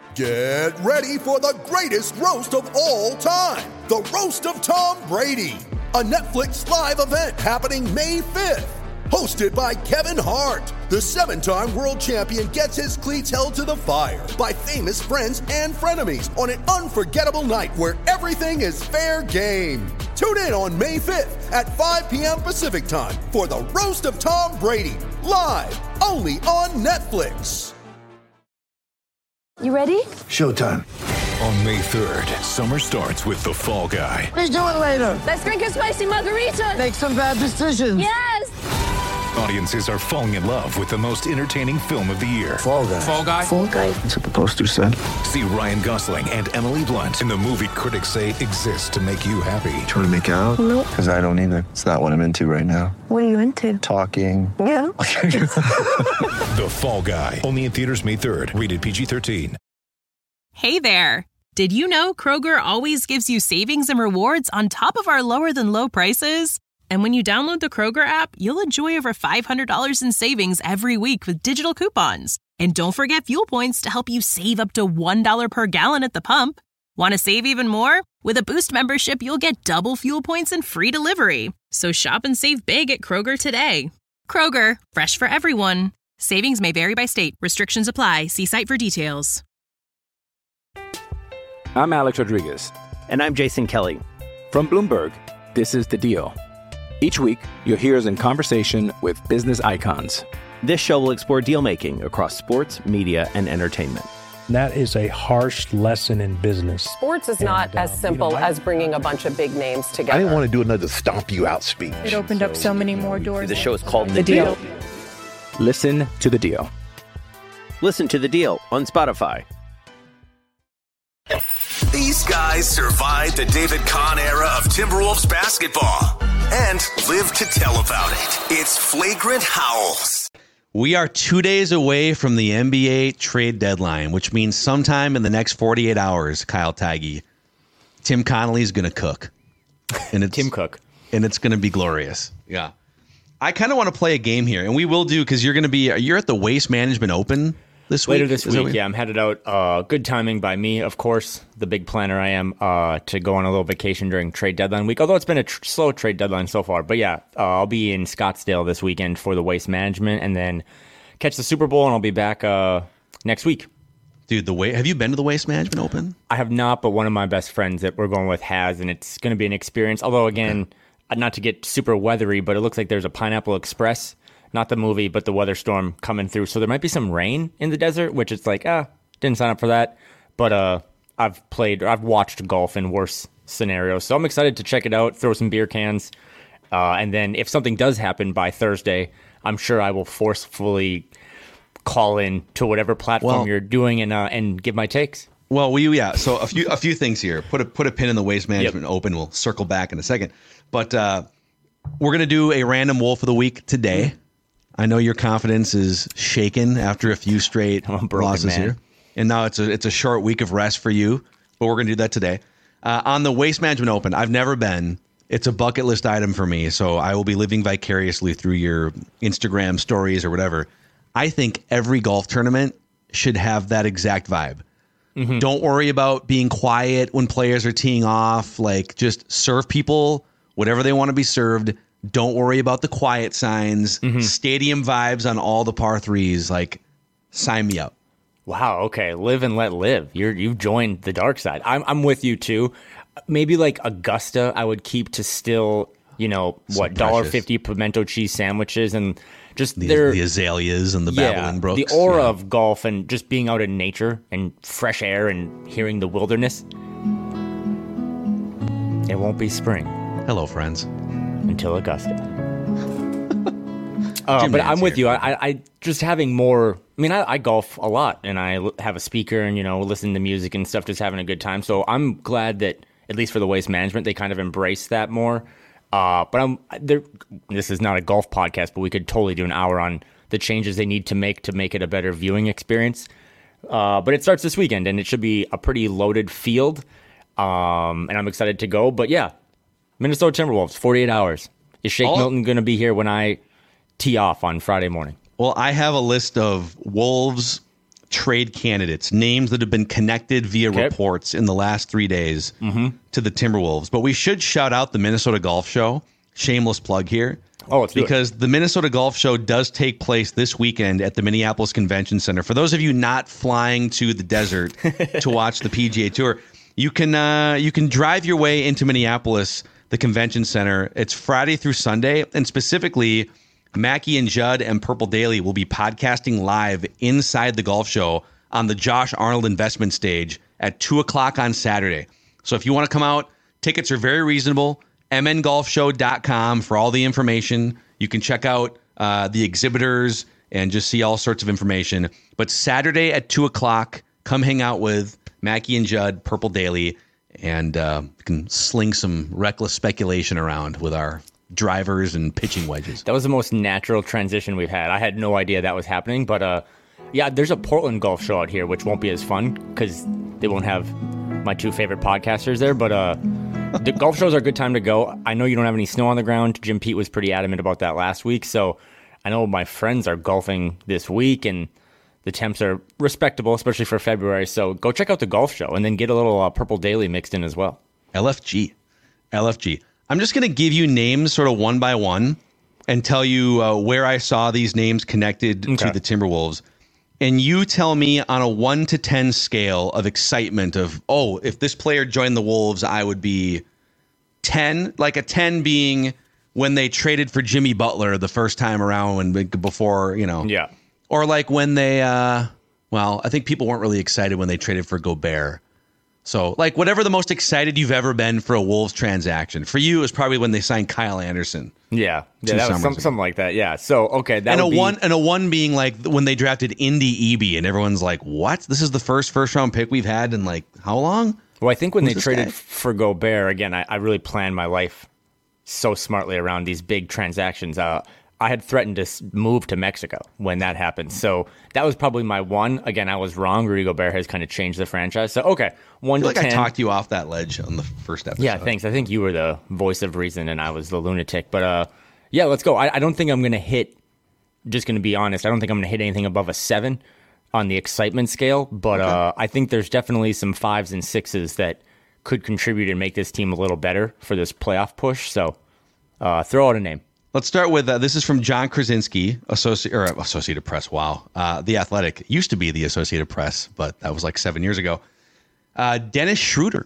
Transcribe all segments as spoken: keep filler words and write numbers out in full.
Get ready for the greatest roast of all time, the Roast of Tom Brady, a Netflix live event happening May fifth. Hosted by Kevin Hart, the seven-time world champion gets his cleats held to the fire by famous friends and frenemies on an unforgettable night where everything is fair game. Tune in on May fifth at five p.m. Pacific time for the Roast of Tom Brady, live only on Netflix. You ready? Showtime. On May third, summer starts with The Fall Guy. Let's do it later. Let's drink a spicy margarita. Make some bad decisions. Yes! Audiences are falling in love with the most entertaining film of the year. Fall Guy. Fall Guy? Fall Guy. That's what the poster said. See Ryan Gosling and Emily Blunt in the movie critics say exists to make you happy. Trying to make it out? Nope. Because I don't either. It's not what I'm into right now. What are you into? Talking. Yeah. The Fall Guy. Only in theaters May third. Rated P G thirteen. Hey there. Did you know Kroger always gives you savings and rewards on top of our lower than low prices? And when you download the Kroger app, you'll enjoy over five hundred dollars in savings every week with digital coupons. And don't forget fuel points to help you save up to one dollar per gallon at the pump. Want to save even more? With a Boost membership, you'll get double fuel points and free delivery. So shop and save big at Kroger today. Kroger, fresh for everyone. Savings may vary by state. Restrictions apply. See site for details. I'm Alex Rodriguez. And I'm Jason Kelly. From Bloomberg, this is The Deal. Each week, you'll hear us in conversation with business icons. This show will explore deal-making across sports, media, and entertainment. That is a harsh lesson in business. Sports is not and, as um, simple you know, I, as bringing a bunch of big names together. I didn't want to do another stomp you out speech. It opened up so many more doors. The show is called The, the deal. deal. Listen to The Deal. Listen to The Deal on Spotify. These guys survived the David Kahn era of Timberwolves basketball and live to tell about it. It's Flagrant Howls. We are two days away from the N B A trade deadline, which means sometime in the next forty-eight hours, Kyle Taggy, Tim Connolly's going to cook. And it's, Tim Cook. And it's going to be glorious. Yeah. I kind of want to play a game here, and we will do, because you're going to be, you're at the Waste Management Open this week? Later this Is week, yeah. I'm headed out. Uh, good timing by me, of course, the big planner I am, uh, to go on a little vacation during trade deadline week, although it's been a tr- slow trade deadline so far. But yeah, uh, I'll be in Scottsdale this weekend for the Waste Management, and then catch the Super Bowl, and I'll be back uh, next week. Dude, the way have you been to the Waste Management Open? I have not, but one of my best friends that we're going with has, and it's going to be an experience. Although, again, okay. not to get super weathery, but it looks like there's a Pineapple Express. Not the movie, but the weather storm coming through. So there might be some rain in the desert, which it's like, ah, didn't sign up for that. But uh, I've played, I've watched golf in worse scenarios. So I'm excited to check it out, throw some beer cans. Uh, and then if something does happen by Thursday, I'm sure I will forcefully call in to whatever platform well, you're doing and uh, and give my takes. Well, we yeah. So a few a few things here. Put a put a pin in the Waste Management Yep. Open. We'll circle back in a second. But uh, we're gonna do a random Wolf of the Week today. Mm-hmm. I know your confidence is shaken after a few straight I'm a broken losses man. here, and now it's a it's a short week of rest for you. But we're gonna do that today uh, on the Waste Management Open. I've never been. It's a bucket list item for me, so I will be living vicariously through your Instagram stories or whatever. I think every golf tournament should have that exact vibe. Mm-hmm. Don't worry about being quiet when players are teeing off. Like, just serve people whatever they want to be served. Don't worry about the quiet signs. Mm-hmm. Stadium vibes on all the par threes. Like, sign me up. Wow. Okay. Live and let live. You're you've joined the dark side. I'm I'm with you too. Maybe like Augusta, I would keep to still, you know, So what dollar fifty pimento cheese sandwiches and just The, their the azaleas and the yeah, babbling brooks. the aura yeah. of golf and just being out in nature and fresh air and hearing the wilderness. It won't be spring. Hello, friends. Until Augusta. uh, but I'm with here. you. I, I just having more. I mean, I, I golf a lot, and I l- have a speaker, and you know, listen to music and stuff, just having a good time. So I'm glad that at least for the Waste Management, they kind of embrace that more. Uh, but I'm there. This is not a golf podcast, but we could totally do an hour on the changes they need to make to make it a better viewing experience. Uh, but it starts this weekend, and it should be a pretty loaded field. Um, and I'm excited to go. But yeah, Minnesota Timberwolves, forty-eight hours. Is Shake All- Milton going to be here when I tee off on Friday morning? Well, I have a list of Wolves trade candidates, names that have been connected via okay. reports in the last three days mm-hmm. to the Timberwolves. But we should shout out the Minnesota Golf Show. Shameless plug here. Oh, it's because the Minnesota Golf Show does take place this weekend at the Minneapolis Convention Center. For those of you not flying to the desert to watch the P G A Tour, you can uh, you can drive your way into Minneapolis, the Convention Center. It's Friday through Sunday, and specifically, Mackie and Judd and Purple Daily will be podcasting live inside the golf show on the Josh Arnold investment stage at two o'clock on Saturday. So if you want to come out, tickets are very reasonable. m n golf show dot com for all the information. You can check out uh, the exhibitors and just see all sorts of information. But Saturday at two o'clock, come hang out with Mackie and Judd, Purple Daily, and uh, you can sling some reckless speculation around with our drivers and pitching wedges. That was the most natural transition we've had. I had no idea that was happening, but uh, yeah, there's a Portland golf show out here, which won't be as fun because they won't have my two favorite podcasters there, but uh, the golf shows are a good time to go. I know you don't have any snow on the ground. Jim Pete was pretty adamant about that last week, so I know my friends are golfing this week, and the temps are respectable, especially for February, so go check out the golf show and then get a little uh, Purple Daily mixed in as well. L F G. L F G. I'm just going to give you names sort of one by one and tell you uh, where I saw these names connected okay. to the Timberwolves. And you tell me on a one to ten scale of excitement of, oh, if this player joined the Wolves, I would be ten, like a ten being when they traded for Jimmy Butler the first time around when before, you know. Yeah. Or like when they, uh, well, I think people weren't really excited when they traded for Gobert. So, like, whatever the most excited you've ever been for a Wolves transaction. For you, it was probably when they signed Kyle Anderson. Yeah, yeah, that was some, something like that. Yeah. So, okay, that and would a be... one and a one being like when they drafted Indy Eby, and everyone's like, "What? This is the first first round pick we've had in like how long?" Well, I think when Who's they traded guy? for Gobert again, I, I really planned my life so smartly around these big transactions. Uh, I had threatened to move to Mexico when that happened. So that was probably my one. Again, I was wrong. Rudy Gobert has kind of changed the franchise. So, okay, one I feel to like ten. I talked you off that ledge on the first episode. Yeah, thanks. I think you were the voice of reason and I was the lunatic. But uh, yeah, let's go. I, I don't think I'm going to hit, just going to be honest, I don't think I'm going to hit anything above a seven on the excitement scale. But okay. uh, I think there's definitely some fives and sixes that could contribute and make this team a little better for this playoff push. So uh, throw out a name. Let's start with, uh, this is from John Krasinski, Associ- or Associated Press, wow. Uh, the Athletic. Used to be the Associated Press, but that was like seven years ago. Uh, Dennis Schroeder.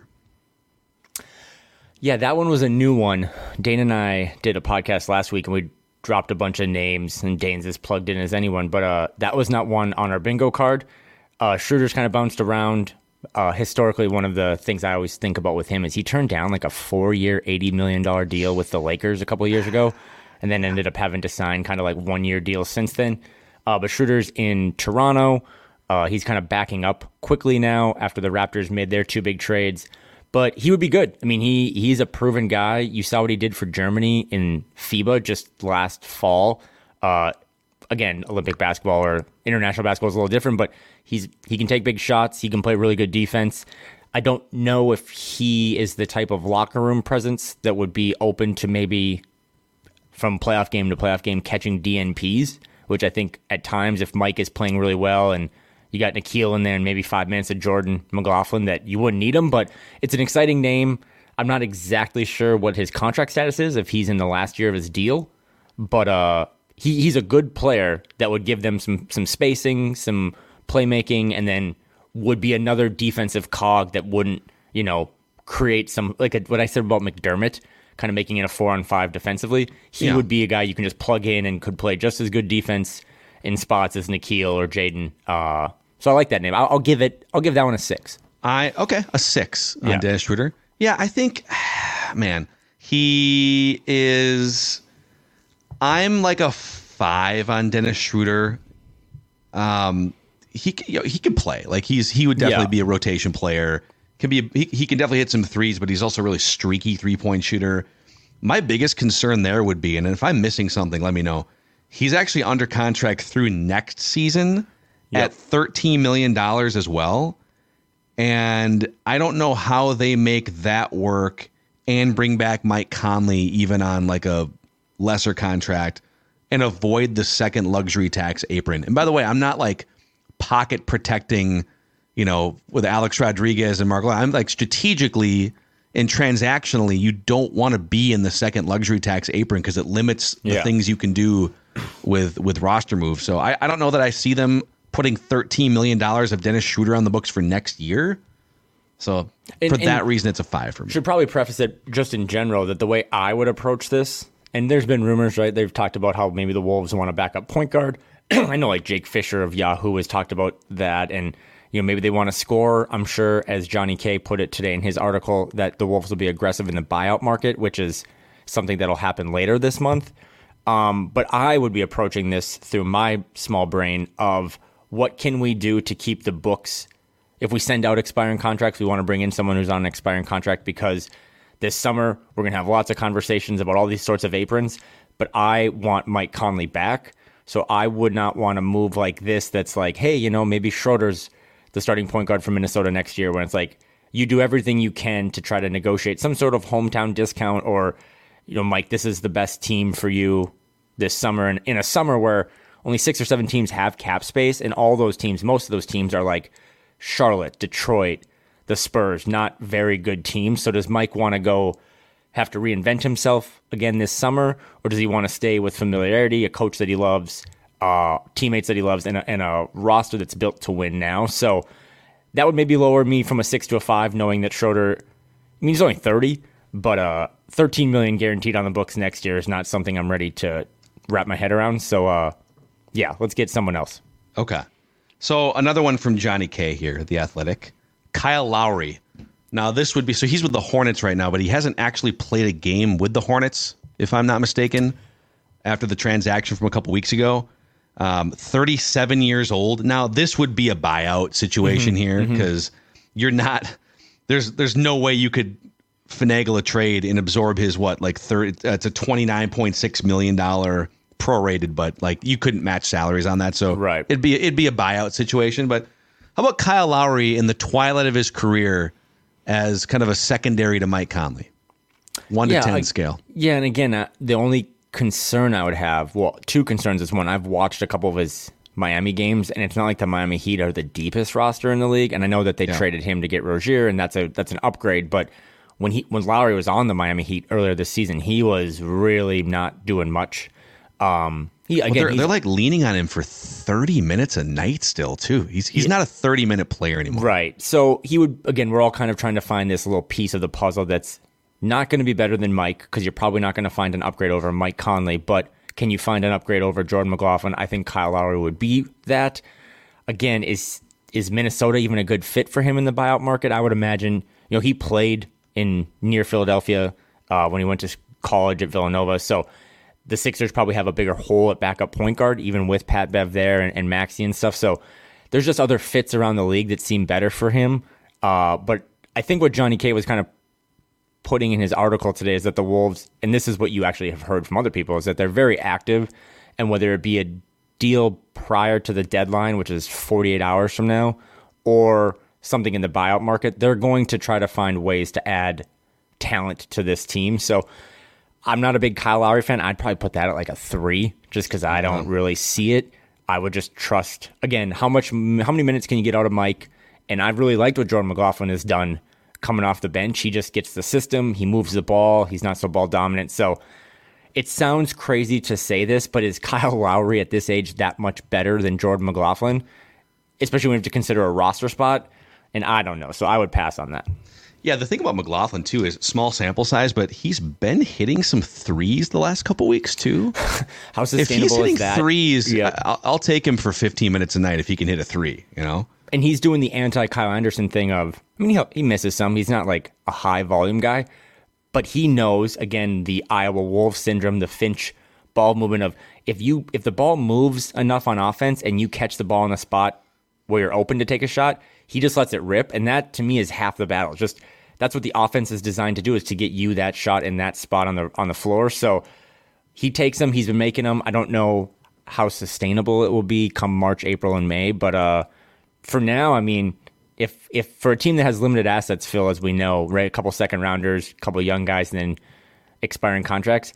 Yeah, that one was a new one. Dane and I did a podcast last week, and we dropped a bunch of names, and Dane's as plugged in as anyone, but uh, that was not one on our bingo card. Uh, Schroeder's kind of bounced around. Uh, historically, one of the things I always think about with him is he turned down like a four-year, eighty million dollars deal with the Lakers a couple of years ago, and then ended up having to sign kind of like one-year deals since then. Uh, but Schroeder's in Toronto. Uh, he's kind of backing up quickly now after the Raptors made their two big trades. But he would be good. I mean, he he's a proven guy. You saw what he did for Germany in FIBA just last fall. Uh, again, Olympic basketball or international basketball is a little different, but he's he can take big shots. He can play really good defense. I don't know if he is the type of locker room presence that would be open to maybe from playoff game to playoff game catching D N Ps, which I think at times if Mike is playing really well and you got Nikhil in there and maybe five minutes of Jordan McLaughlin that you wouldn't need him, but it's an exciting name. I'm not exactly sure what his contract status is, if he's in the last year of his deal, but uh, he, he's a good player that would give them some some spacing, some playmaking, and then would be another defensive cog that wouldn't, you know, create some, like a, what I said about McDermott, kind of making it a four on five defensively. He yeah. would be a guy you can just plug in and could play just as good defense in spots as Nikhil or Jaden. Uh, so I like that name. I'll, I'll give it. I'll give that one a six. I okay, a six on yeah. Dennis Schroeder. Yeah, I think, man, he is. I'm like a five on Dennis Schroeder. Um, he you know, he can play. Like he's he would definitely yeah. be a rotation player. Can be a, he, he can definitely hit some threes, but he's also a really streaky three point shooter. My biggest concern there would be, and if I'm missing something, let me know. He's actually under contract through next season yep. at thirteen million dollars as well. And I don't know how they make that work and bring back Mike Conley even on like a lesser contract and avoid the second luxury tax apron. And by the way, I'm not like pocket protecting, you know, with Alex Rodriguez and Mark. I'm like strategically and transactionally, you don't want to be in the second luxury tax apron because it limits the Yeah. things you can do with with roster moves. So I, I don't know that I see them putting thirteen million dollars of Dennis Schroeder on the books for next year. So And- for that and reason, it's a five for me. Should probably preface it just in general that the way I would approach this, and there's been rumors, right? They've talked about how maybe the Wolves want a backup point guard. I know like Jake Fisher of Yahoo has talked about that, and you know maybe they want to score. I'm sure, as Johnny K put it today in his article, that the Wolves will be aggressive in the buyout market, which is something that'll happen later this month. Um, but I would be approaching this through my small brain of what can we do to keep the books. If we send out expiring contracts, we want to bring in someone who's on an expiring contract because this summer we're going to have lots of conversations about all these sorts of aprons. But I want Mike Conley back. So I would not want to move like this that's like, hey, you know, maybe Schroeder's the starting point guard for Minnesota next year, when it's like you do everything you can to try to negotiate some sort of hometown discount or, you know, Mike, this is the best team for you this summer. And in a summer where only six or seven teams have cap space, and all those teams, most of those teams are like Charlotte, Detroit, the Spurs, not very good teams. So does Mike want to go have to reinvent himself again this summer, or does he want to stay with familiarity, a coach that he loves, uh, teammates that he loves, and a, and a roster that's built to win now? So that would maybe lower me from a six to a five, knowing that Schroeder, I mean, he's only thirty, but uh, thirteen million dollars guaranteed on the books next year is not something I'm ready to wrap my head around. So uh, yeah, let's get someone else. Okay. So another one from Johnny K here, The Athletic. Kyle Lowry. Now this would be, so he's with the Hornets right now, but he hasn't actually played a game with the Hornets, if I'm not mistaken, after the transaction from a couple weeks ago. Um, thirty-seven years old. Now this would be a buyout situation Mhm, here mhm. because you're not, there's there's no way you could finagle a trade and absorb his what, like thirty, uh, it's a twenty-nine point six million dollars prorated, but like you couldn't match salaries on that. So right. it'd be it'd be a buyout situation. But how about Kyle Lowry in the twilight of his career as kind of a secondary to Mike Conley? One to Yeah, ten I- scale. Yeah, and again, uh, the only concern I would have, well, two concerns is one, I've watched a couple of his Miami games, and it's not like the Miami Heat are the deepest roster in the league, and I know that they Yeah. traded him to get Rozier, and that's a that's an upgrade, but when he when Lowry was on the Miami Heat earlier this season, he was really not doing much. Um, he Well, again, they're, he's- they're like leaning on him for thirty minutes a night still too. He's he's Yeah. not a thirty minute player anymore. Right. So he would, again, we're all kind of trying to find this little piece of the puzzle that's not going to be better than Mike, because you're probably not going to find an upgrade over Mike Conley, but can you find an upgrade over Jordan McLaughlin? I think Kyle Lowry would be that. Again, is is Minnesota even a good fit for him in the buyout market? I would imagine, you know, he played in near Philadelphia uh, when he went to college at Villanova. So the Sixers probably have a bigger hole at backup point guard, even with Pat Bev there and, and Maxey and stuff. So there's just other fits around the league that seem better for him. Uh, but I think what Johnny K was kind of putting in his article today is that the Wolves, and this is what you actually have heard from other people, is that they're very active, and whether it be a deal prior to the deadline, which is forty-eight hours from now, or something in the buyout market, they're going to try to find ways to add talent to this team. So I'm not a big Kyle Lowry fan. I'd probably put that at like a three, just because I don't really see it. I would just trust, again, how much, how many minutes can you get out of Mike? And I've really liked what Jordan McLaughlin has done coming off the bench. He just gets the system. He moves the ball. He's not so ball dominant. So it sounds crazy to say this, but is Kyle Lowry at this age that much better than Jordan McLaughlin? Especially when you have to consider a roster spot. And I don't know. So I would pass on that. Yeah, the thing about McLaughlin too is small sample size, but he's been hitting some threes the last couple weeks too. How If sustainable he's hitting is that? threes, Yeah. I'll, I'll take him for fifteen minutes a night if he can hit a three. You know. And he's doing the anti-Kyle Anderson thing of, I mean, he, he misses some. He's not like a high-volume guy. But he knows, again, the Iowa Wolves syndrome, the Finch ball movement of, if you if the ball moves enough on offense and you catch the ball in a spot where you're open to take a shot, he just lets it rip. And that, to me, is half the battle. Just that's what the offense is designed to do, is to get you that shot in that spot on the on the floor. So he takes them. He's been making them. I don't know how sustainable it will be come March, April, and May. But uh, for now, I mean, if if for a team that has limited assets, Phil, as we know, right, a couple second rounders, a couple young guys, and then expiring contracts,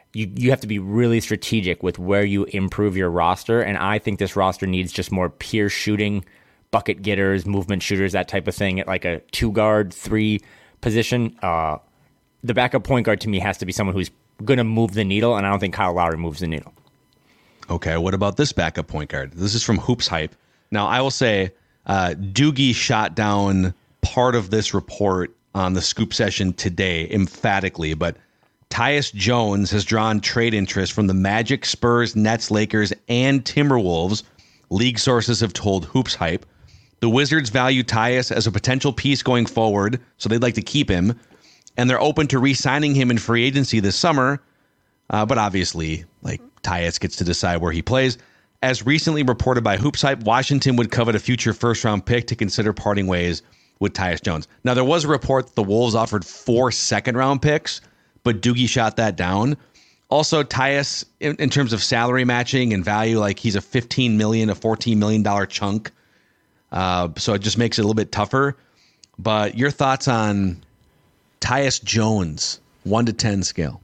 you, you have to be really strategic with where you improve your roster. And I think this roster needs just more pure shooting, bucket getters, movement shooters, that type of thing at like a two guard, three position. Uh, the backup point guard to me has to be someone who's going to move the needle, and I don't think Kyle Lowry moves the needle. Okay, what about this backup point guard? This is from Hoops Hype. Now, I will say uh, Doogie shot down part of this report on the Scoop session today emphatically, but Tyus Jones has drawn trade interest from the Magic, Spurs, Nets, Lakers, and Timberwolves, league sources have told Hoops Hype. The Wizards value Tyus as a potential piece going forward, so they'd like to keep him, and they're open to re-signing him in free agency this summer, uh, but obviously, like, Tyus gets to decide where he plays. As recently reported by Hoops Hype, Washington would covet a future first-round pick to consider parting ways with Tyus Jones. Now, there was a report that the Wolves offered four second-round picks, but Doogie shot that down. Also, Tyus, in, in terms of salary matching and value, like he's a fifteen million dollars, a fourteen million dollars chunk. Uh, so it just makes it a little bit tougher. But your thoughts on Tyus Jones, one to ten scale?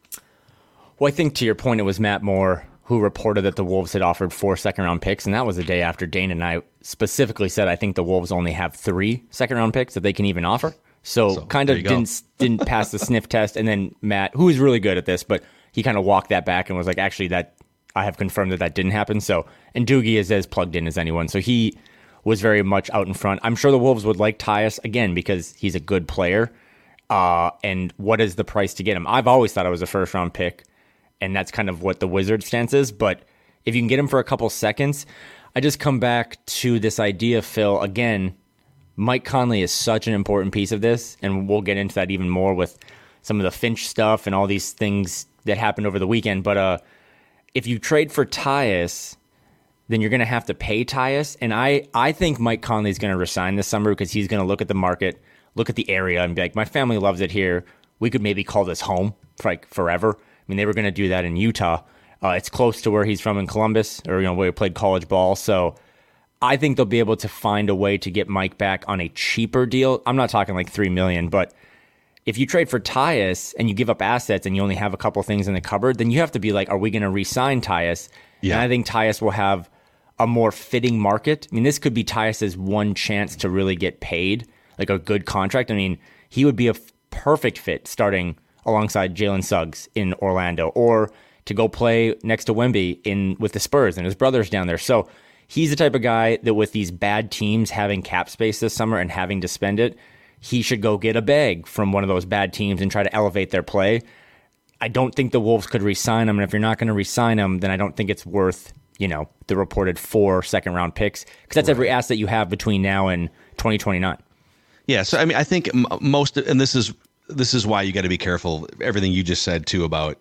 Well, I think to your point, it was Matt Moore who reported that the Wolves had offered four second-round picks, and that was the day after Dane and I specifically said I think the Wolves only have three second-round picks that they can even offer. So, so kind of didn't didn't pass the sniff test. And then Matt, who is really good at this, but he kind of walked that back and was like, actually, that I have confirmed that that didn't happen. So, and Doogie is as plugged in as anyone. So he was very much out in front. I'm sure the Wolves would like Tyus, again, because he's a good player. Uh, and what is the price to get him? I've always thought it was a first-round pick, and that's kind of what the Wizards stance is. But if you can get him for a couple seconds, I just come back to this idea, Phil, again, Mike Conley is such an important piece of this, and we'll get into that even more with some of the Finch stuff and all these things that happened over the weekend. But uh, if you trade for Tyus, then you're going to have to pay Tyus. And I, I think Mike Conley is going to resign this summer because he's going to look at the market, look at the area, and be like, my family loves it here. We could maybe call this home for like forever. I mean, they were going to do that in Utah. Uh, it's close to where he's from in Columbus, or you know where he played college ball. So I think they'll be able to find a way to get Mike back on a cheaper deal. I'm not talking like three million dollars, but if you trade for Tyus and you give up assets and you only have a couple things in the cupboard, then you have to be like, are we going to re-sign Tyus? Yeah. And I think Tyus will have a more fitting market. I mean, this could be Tyus's one chance to really get paid, like a good contract. I mean, he would be a f- perfect fit starting alongside Jalen Suggs in Orlando, or to go play next to Wemby in with the Spurs, and his brother's down there. So he's the type of guy that with these bad teams having cap space this summer and having to spend it, he should go get a bag from one of those bad teams and try to elevate their play. I don't think the Wolves could re-sign him, and if you're not going to re-sign him, then I don't think it's worth, you know, the reported four second-round picks, because that's right. Every asset you have between now and twenty twenty-nine. Yeah, so I mean, I think most, and this is this is why you got to be careful. Everything you just said too about,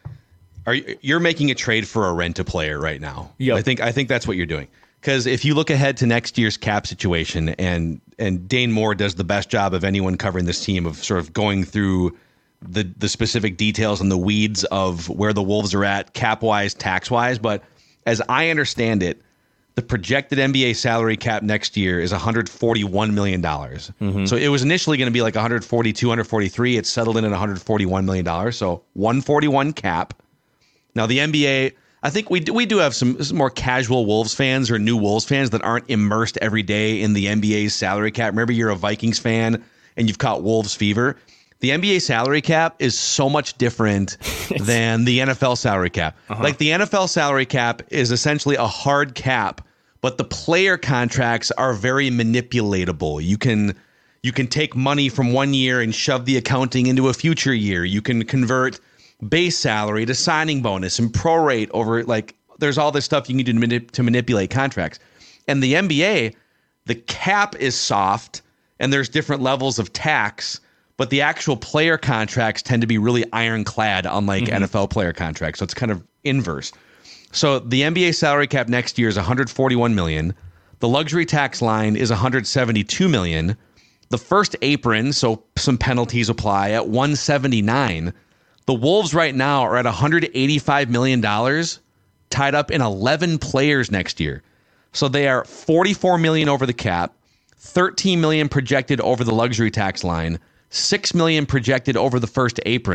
are you, you're making a trade for a rent-a-player right now. Yeah, I think I think that's what you're doing. Because if you look ahead to next year's cap situation, and and Dane Moore does the best job of anyone covering this team of sort of going through the the specific details and the weeds of where the Wolves are at cap-wise, tax-wise. But as I understand it, the projected N B A salary cap next year is one hundred forty-one million dollars. Mm-hmm. So it was initially going to be like one hundred forty-two, one hundred forty-three. It's settled in at one hundred forty-one million dollars. So one hundred forty-one cap. Now the N B A... I think we do, we do have some, some more casual Wolves fans or new Wolves fans that aren't immersed every day in the N B A's salary cap. Remember, you're a Vikings fan and you've caught Wolves fever. The N B A salary cap is so much different than the N F L salary cap. Uh-huh. Like the N F L salary cap is essentially a hard cap, but the player contracts are very manipulatable. You can you can take money from one year and shove the accounting into a future year. You can convert base salary to signing bonus and prorate over, like, there's all this stuff you can do to, manip- to manipulate contracts. And the N B A, the cap is soft and there's different levels of tax, but the actual player contracts tend to be really ironclad, unlike mm-hmm. N F L player contracts. So it's kind of inverse. So the N B A salary cap next year is one hundred forty-one million dollars. The luxury tax line is one hundred seventy-two million dollars. The first apron, so some penalties apply, at one hundred seventy-nine dollars. The Wolves right now are at one hundred eighty-five million dollars, tied up in eleven players next year. So they are forty-four million dollars over the cap, thirteen million dollars projected over the luxury tax line, six million dollars projected over the first apron,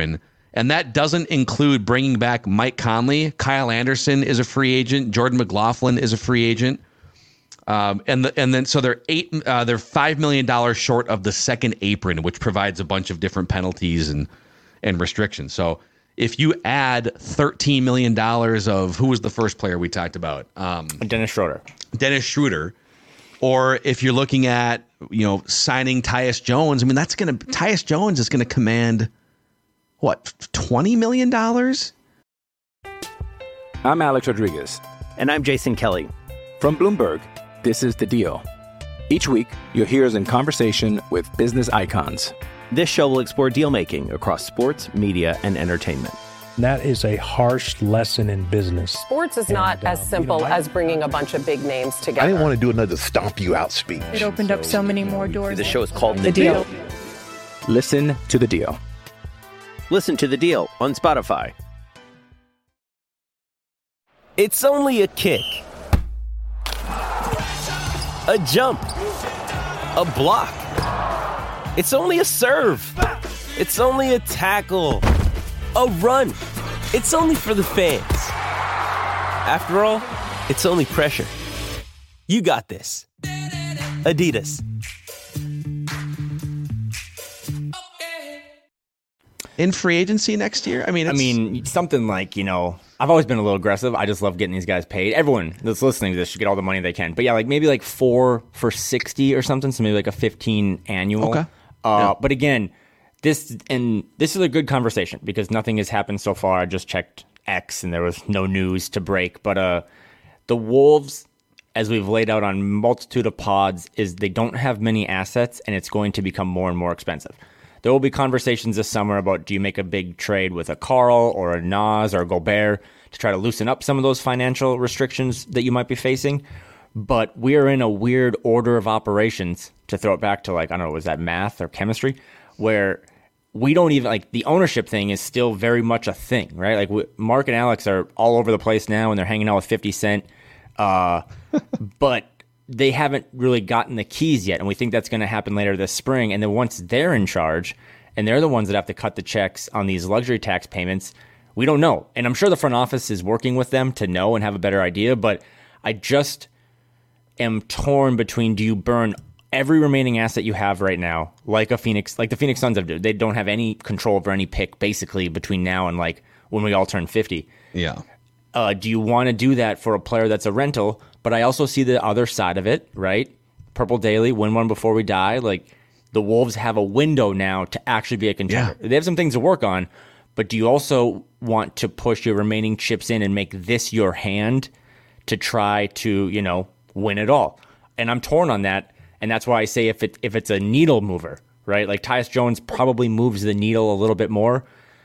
And that doesn't include bringing back Mike Conley. Kyle Anderson is a free agent. Jordan McLaughlin is a free agent. Um, and the, and then so they're eight, uh, they're five million dollars short of the second apron, which provides a bunch of different penalties and and restrictions. So if you add thirteen million dollars of who was the first player we talked about, um, Dennis Schroeder, Dennis Schroeder, or if you're looking at you know signing Tyus Jones, I mean that's gonna Tyus Jones is gonna command what twenty million dollars. I'm Alex Rodriguez, and I'm Jason Kelly from Bloomberg. This is The Deal. Each week, you'll hear us in conversation with business icons. This show will explore deal-making across sports, media, and entertainment. That is a harsh lesson in business. Sports is not and, uh, as simple you know, I, as bringing a bunch of big names together. I didn't want to do another stomp you out speech. It opened so, up so many more doors. The show is called The, the deal. deal. Listen to The Deal. Listen to The Deal on Spotify. It's only a kick. A jump, a block. It's only a serve. It's only a tackle, a run. It's only for the fans. After all, it's only pressure. You got this. Adidas. In free agency next year? I mean, it's... I mean, something like, you know, I've always been a little aggressive. I just love getting these guys paid. Everyone that's listening to this should get all the money they can. But yeah, like maybe like four for sixty or something. So maybe like a fifteen annual. Okay. Uh, yeah. But again, this and this is a good conversation because nothing has happened so far. I just checked X and there was no news to break. But uh, the Wolves, as we've laid out on multitude of pods, is they don't have many assets and it's going to become more and more expensive. There will be conversations this summer about do you make a big trade with a Carl or a Nas or a Gobert to try to loosen up some of those financial restrictions that you might be facing. But we are in a weird order of operations, to throw it back to like, I don't know, was that math or chemistry, where we don't even, like the ownership thing is still very much a thing, right? Like we, Mark and Alex are all over the place now and they're hanging out with fifty Cent. Uh, but they haven't really gotten the keys yet, and we think that's going to happen later this spring. And then once they're in charge, and they're the ones that have to cut the checks on these luxury tax payments, we don't know. And I'm sure the front office is working with them to know and have a better idea, but I just am torn between do you burn every remaining asset you have right now, like a Phoenix, like the Phoenix Suns have done. They don't have any control over any pick, basically, between now and like when we all turn fifty. Yeah. Uh, do you want to do that for a player that's a rental? But I also see the other side of it, right? Purple Daily, win one before we die. Like the Wolves have a window now to actually be a contender. Yeah. They have some things to work on, but do you also want to push your remaining chips in and make this your hand to try to, you know, win it all? And I'm torn on that, and that's why I say if it if it's a needle mover, right? Like Tyus Jones probably moves the needle a little bit more.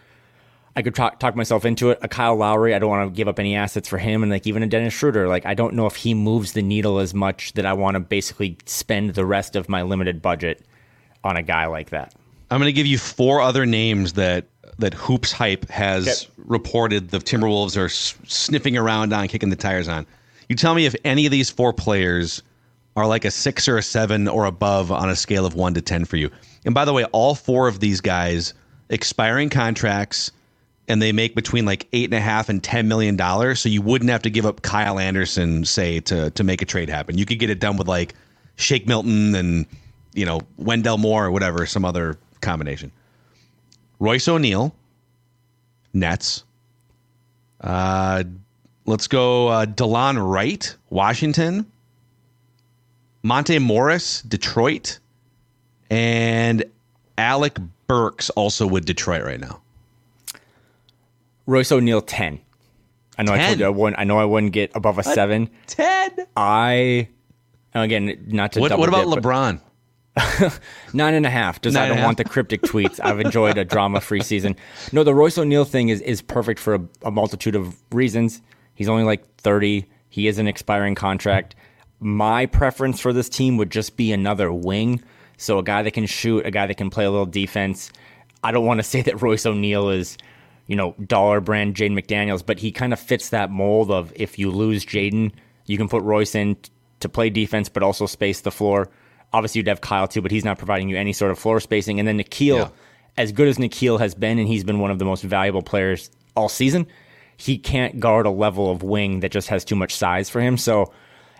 I could talk, talk myself into it. A Kyle Lowry, I don't want to give up any assets for him. And like even a Dennis Schroeder, like I don't know if he moves the needle as much that I want to basically spend the rest of my limited budget on a guy like that. I'm going to give you four other names that that Hoops Hype has okay. reported the Timberwolves are s- sniffing around on, kicking the tires on. You tell me if any of these four players are like a six or a seven or above on a scale of one to ten for you. And by the way, all four of these guys, expiring contracts, and they make between like eight and a half and ten million dollars. So you wouldn't have to give up Kyle Anderson, say, to to make a trade happen. You could get it done with like Shake Milton and, you know, Wendell Moore or whatever, some other combination. Royce O'Neal, Nets. Uh, let's go uh, DeLon Wright, Washington. Monte Morris, Detroit. And Alec Burks, also with Detroit right now. Royce O'Neal, ten. I know ten. I told you I wouldn't. I know I wouldn't get above a, a seven. Ten. I again not to. What, double what about dip, LeBron? Nine and a half. Just Nine I don't want the cryptic tweets. I've enjoyed a drama-free season. No, the Royce O'Neal thing is is perfect for a, a multitude of reasons. He's only like thirty. He is an expiring contract. My preference for this team would just be another wing. So a guy that can shoot, a guy that can play a little defense. I don't want to say that Royce O'Neal is, you know, dollar brand Jaden McDaniels, but he kind of fits that mold of if you lose Jaden, you can put Royce in t- to play defense, but also space the floor. Obviously, you'd have Kyle too, but he's not providing you any sort of floor spacing. And then Nikhil, yeah. as good as Nickeil has been, and he's been one of the most valuable players all season, he can't guard a level of wing that just has too much size for him. So,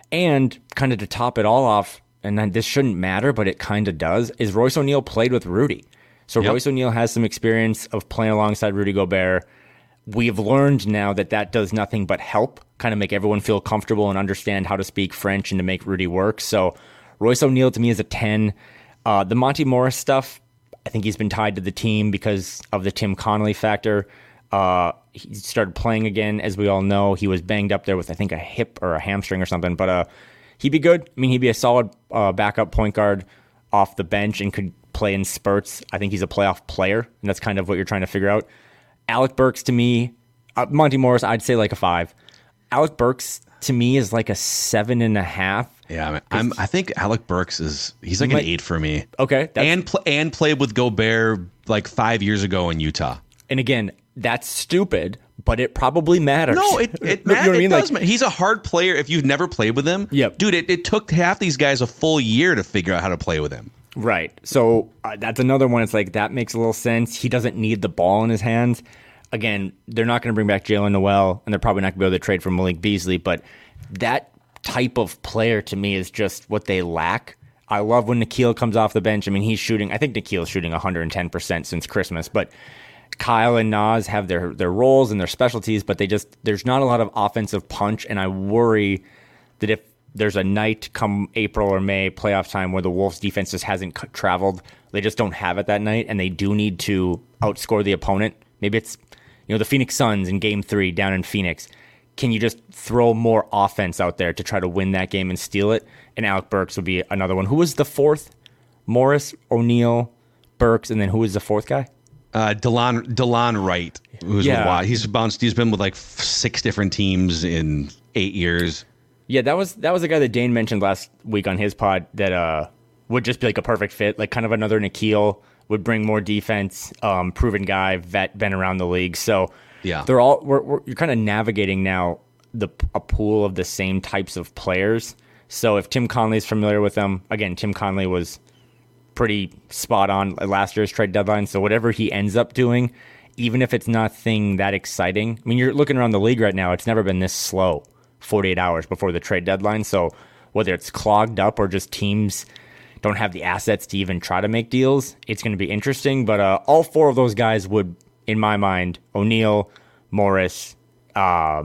and kind of to top it all off, and then this shouldn't matter, but it kind of does, is Royce O'Neal played with Rudy. So yep. Royce O'Neal has some experience of playing alongside Rudy Gobert. We've learned now that that does nothing but help, kind of make everyone feel comfortable and understand how to speak French and to make Rudy work. So Royce O'Neal to me is a ten. Uh, the Monty Morris stuff, I think he's been tied to the team because of the Tim Connolly factor. Uh, he started playing again, as we all know. He was banged up there with, I think, a hip or a hamstring or something. But uh, he'd be good. I mean, he'd be a solid uh, backup point guard off the bench and could play in spurts. I think he's a playoff player, and that's kind of what you're trying to figure out. Alec Burks to me, uh, Monty Morris, I'd say like a five. Alec Burks to me is like a seven and a half. Yeah, I, mean, I'm, I think Alec Burks is he's like he an might, eight for me. Okay, that's, and pl- and played with Gobert like five years ago in Utah. And again, that's stupid, but it probably matters. No, it it, you know matters. I mean? It does like, matter. He's a hard player if you've never played with him. Yep. Dude, it, it took half these guys a full year to figure out how to play with him. Right. So uh, that's another one. It's like that makes a little sense. He doesn't need the ball in his hands. Again, they're not going to bring back Jalen Noel, and they're probably not going to be able to trade for Malik Beasley, but that type of player to me is just what they lack. I love when Nickeil comes off the bench. I mean, he's shooting, I think Nikhil's shooting one hundred ten percent since Christmas, but Kyle and Naz have their, their roles and their specialties, but they just, there's not a lot of offensive punch, and I worry that if there's a night come April or May playoff time where the Wolves defense just hasn't c- traveled, they just don't have it that night, and they do need to outscore the opponent. Maybe it's, you know, the Phoenix Suns in game three down in Phoenix. Can you just throw more offense out there to try to win that game and steal it? And Alec Burks would be another one. Who was the fourth? Morris, O'Neal, Burks, and then who was the fourth guy? Uh, Delon Delon Wright, who's Yeah. with Watt. He's bounced. He's been with like f- six different teams in eight years. Yeah, that was that was a guy that Dane mentioned last week on his pod that uh, would just be like a perfect fit, like kind of another Nickeil, would bring more defense, um, proven guy, vet, been around the league. So yeah, they're all we're, we're, you're kind of navigating now the a pool of the same types of players. So if Tim Conley's familiar with them, again, Tim Conley was pretty spot on at last year's trade deadline. So whatever he ends up doing, even if it's nothing that exciting, I mean, you're looking around the league right now, it's never been this slow, forty-eight hours before the trade deadline. So whether it's clogged up or just teams don't have the assets to even try to make deals, it's going to be interesting. But uh, all four of those guys would, in my mind, O'Neal, Morris, uh,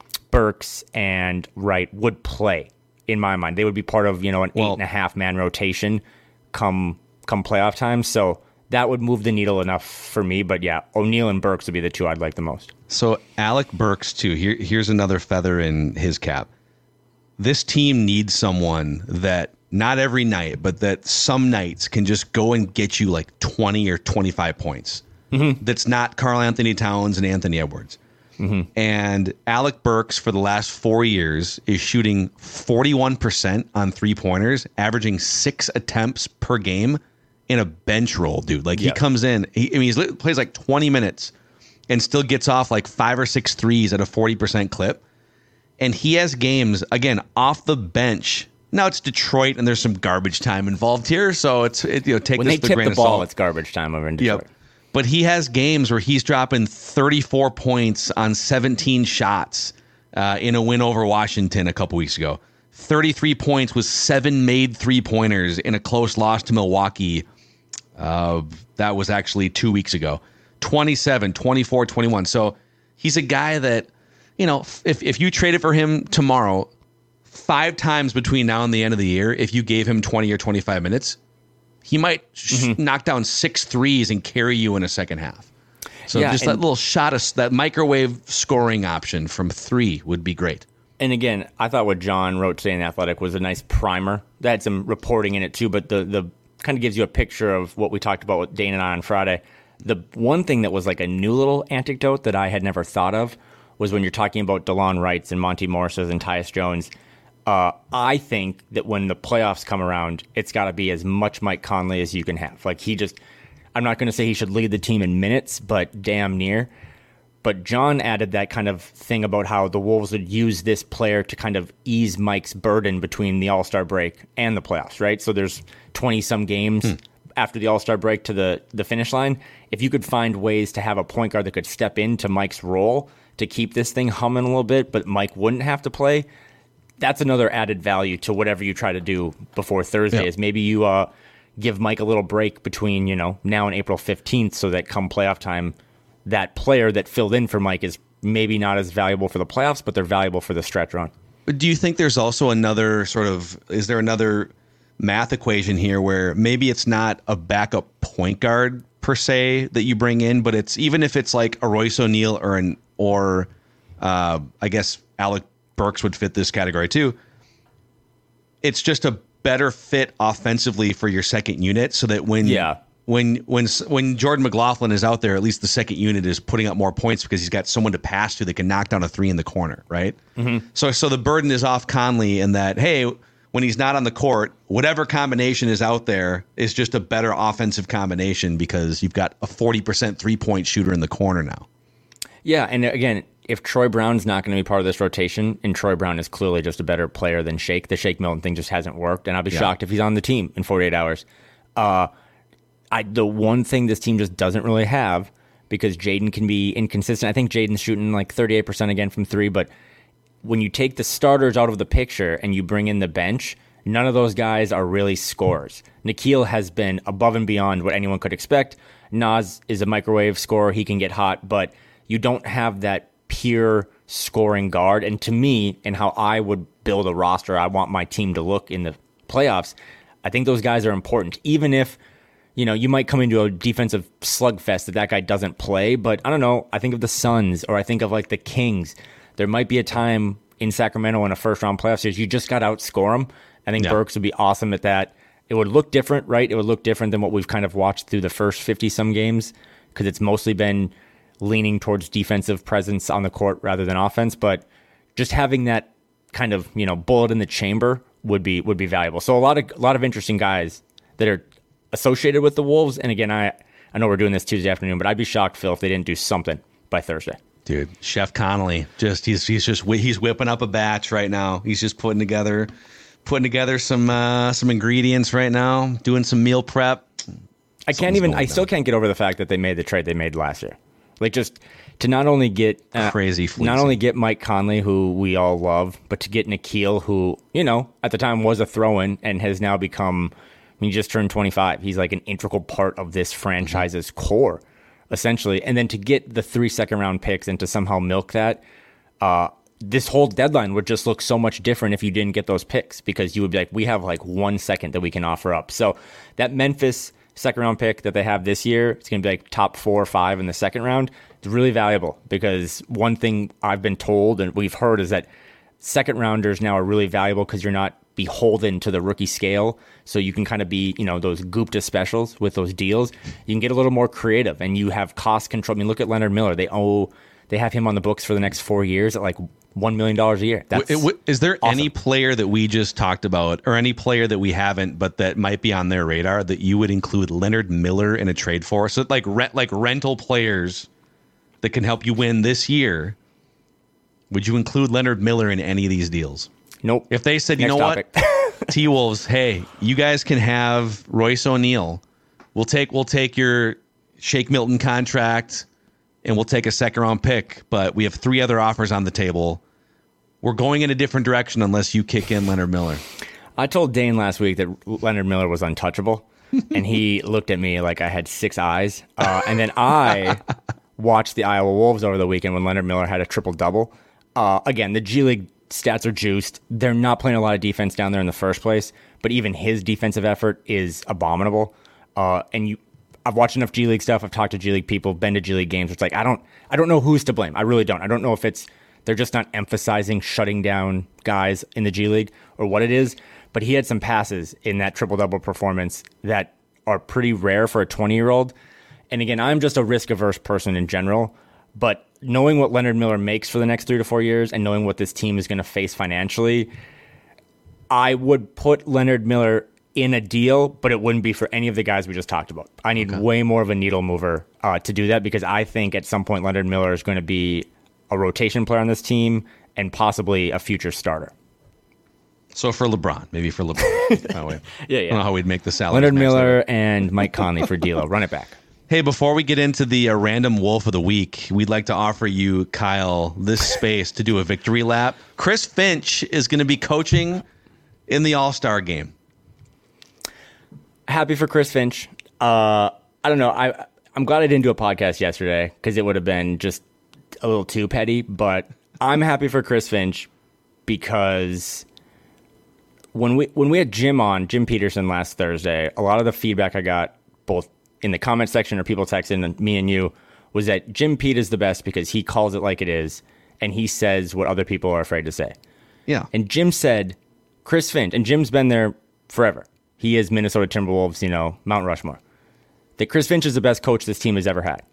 Burks, and Wright would play. In my mind, they would be part of, you know, an well, eight and a half man rotation come come playoff time. So that would move the needle enough for me. But yeah, O'Neal and Burks would be the two I'd like the most. So Alec Burks too. Here, here's another feather in his cap. This team needs someone that not every night, but that some nights can just go and get you like twenty or twenty-five points. Mm-hmm. That's not Karl Anthony Towns and Anthony Edwards. Mm-hmm. And Alec Burks for the last four years is shooting forty-one percent on three-pointers, averaging six attempts per game in a bench role, dude. Like yep. he comes in, he, I mean, he plays like twenty minutes and still gets off like five or six threes at a forty percent clip. And he has games, again, off the bench. Now it's Detroit and there's some garbage time involved here. So it's, it, you know, take when this they with tip a grain the of ball, salt. It's garbage time over in Detroit. Yep. But he has games where he's dropping thirty-four points on seventeen shots uh, in a win over Washington a couple weeks ago. thirty-three points with seven made three-pointers in a close loss to Milwaukee. Uh, that was actually two weeks ago. twenty-seven, twenty-four, twenty-one. So he's a guy that, you know, if, if you traded for him tomorrow, five times between now and the end of the year, if you gave him twenty or twenty-five minutes, he might mm-hmm. sh- knock down six threes and carry you in a second half. So yeah, just that little shot of that microwave scoring option from three would be great. And again, I thought what John wrote today in The Athletic was a nice primer. That had some reporting in it too, but the the kind of gives you a picture of what we talked about with Dane and I on Friday. The one thing that was like a new little anecdote that I had never thought of was when you're talking about DeLon Wrights and Monty Morris's and Tyus Jones. Uh, I think that when the playoffs come around, it's got to be as much Mike Conley as you can have. Like he just, I'm not going to say he should lead the team in minutes, but damn near. But John added that kind of thing about how the Wolves would use this player to kind of ease Mike's burden between the All-Star break and the playoffs, right? So there's twenty-some games hmm. after the All-Star break to the, the finish line, if you could find ways to have a point guard that could step into Mike's role to keep this thing humming a little bit, but Mike wouldn't have to play, that's another added value to whatever you try to do before Thursday. Yeah. Is maybe you uh, give Mike a little break between, you know, now and April fifteenth so that come playoff time, that player that filled in for Mike is maybe not as valuable for the playoffs, but they're valuable for the stretch run. But do you think there's also another sort of, is there another math equation here where maybe it's not a backup point guard per se that you bring in, but it's even if it's like a Royce O'Neal or an, or uh, I guess Alec Burks would fit this category too. It's just a better fit offensively for your second unit so that when, yeah. When when when Jordan McLaughlin is out there, at least the second unit is putting up more points because he's got someone to pass to that can knock down a three in the corner, right? Mm-hmm. So so the burden is off Conley in that, hey, when he's not on the court, whatever combination is out there is just a better offensive combination because you've got a forty percent three-point shooter in the corner now. Yeah, and again, if Troy Brown's not going to be part of this rotation, and Troy Brown is clearly just a better player than Shake, the Shake Milton thing just hasn't worked, and I'll be yeah. shocked if he's on the team in forty-eight hours. Uh I, the one thing this team just doesn't really have, because Jaden can be inconsistent. I think Jaden's shooting like thirty-eight percent again from three, but when you take the starters out of the picture and you bring in the bench, none of those guys are really scorers. Nickeil has been above and beyond what anyone could expect. Naz is a microwave scorer. He can get hot, but you don't have that pure scoring guard. And to me, and how I would build a roster, I want my team to look in the playoffs, I think those guys are important, even if you know, you might come into a defensive slugfest that that guy doesn't play, but I don't know. I think of the Suns, or I think of like the Kings. There might be a time in Sacramento in a first-round playoff series you just got to outscore them. I think yeah. Burks would be awesome at that. It would look different, right? It would look different than what we've kind of watched through the first fifty-some games because it's mostly been leaning towards defensive presence on the court rather than offense. But just having that kind of, you know, bullet in the chamber would be would be valuable. So a lot of a lot of interesting guys that are associated with the Wolves. And again, I, I know we're doing this Tuesday afternoon, but I'd be shocked, Phil, if they didn't do something by Thursday. Dude, Chef Connolly, just he's he's just he's whipping up a batch right now. He's just putting together putting together some uh, some ingredients right now, doing some meal prep. I can't even. I still can't get over the fact that they made the trade they made last year. Like just to not only get uh, crazy, fleecing. not only get Mike Conley, who we all love, but to get Nickeil, who you know at the time was a throw-in and has now become. He just turned twenty-five. He's like an integral part of this franchise's core, essentially. And then to get the three second-round picks and to somehow milk that, uh, this whole deadline would just look so much different if you didn't get those picks because you would be like, we have like one second that we can offer up. So that Memphis second-round pick that they have this year, it's going to be like top four or five in the second round. It's really valuable because one thing I've been told and we've heard is that second-rounders now are really valuable because you're not beholden to the rookie scale, so you can kind of be, you know, those Gupta specials with those deals. You can get a little more creative, and you have cost control. I mean, look at Leonard Miller. They owe, they have him on the books for the next four years at like one million dollars a year. That's is there awesome. Any player that we just talked about, or any player that we haven't, but that might be on their radar that you would include Leonard Miller in a trade for? So like rent, like rental players that can help you win this year. Would you include Leonard Miller in any of these deals? Nope. If they said, you Next know topic. what, T-Wolves, hey, you guys can have Royce O'Neal. We'll take we'll take your Shake Milton contract, and we'll take a second-round pick, but we have three other offers on the table. We're going in a different direction unless you kick in Leonard Miller. I told Dane last week that Leonard Miller was untouchable, and he looked at me like I had six eyes. Uh, and then I watched the Iowa Wolves over the weekend when Leonard Miller had a triple-double. Uh, again, the G League stats are juiced. They're not playing a lot of defense down there in the first place, but even his defensive effort is abominable. Uh, and you, I've watched enough G League stuff. I've talked to G League people, been to G League games. It's like I don't, I don't know who's to blame. I really don't. I don't know if it's they're just not emphasizing shutting down guys in the G League or what it is. But he had some passes in that triple double performance that are pretty rare for a twenty year old. And again, I'm just a risk averse person in general, but knowing what Leonard Miller makes for the next three to four years and knowing what this team is going to face financially, I would put Leonard Miller in a deal, but it wouldn't be for any of the guys we just talked about. I need okay. way more of a needle mover uh, to do that because I think at some point Leonard Miller is going to be a rotation player on this team and possibly a future starter. So for LeBron, maybe for LeBron. That way. yeah, yeah. I don't know how we'd make the salad. Leonard Miller and Mike Conley for D'Lo. Run it back. Hey, before we get into the uh, random wolf of the week, we'd like to offer you, Kyle, this space to do a victory lap. Chris Finch is going to be coaching in the All-Star game. Happy for Chris Finch. Uh, I don't know. I, I'm glad I didn't do a podcast yesterday because it would have been just a little too petty, but I'm happy for Chris Finch because when we when we had Jim on, Jim Peterson last Thursday, a lot of the feedback I got both in the comment section or people texting me and you was that Jim Pete is the best because he calls it like it is and he says what other people are afraid to say. Yeah. And Jim said, Chris Finch, and Jim's been there forever. He is Minnesota Timberwolves, you know, Mount Rushmore. That Chris Finch is the best coach this team has ever had.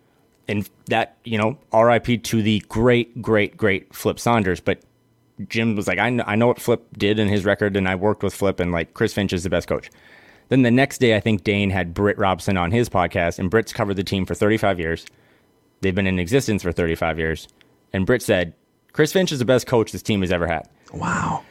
And that, you know, R I P to the great, great, great Flip Saunders. But Jim was like, I know, I know what Flip did in his record, and I worked with Flip, and like Chris Finch is the best coach. Then the next day, I think Dane had Britt Robson on his podcast, and Britt's covered the team for thirty-five years. They've been in existence for thirty-five years. And Britt said, Chris Finch is the best coach this team has ever had. Wow.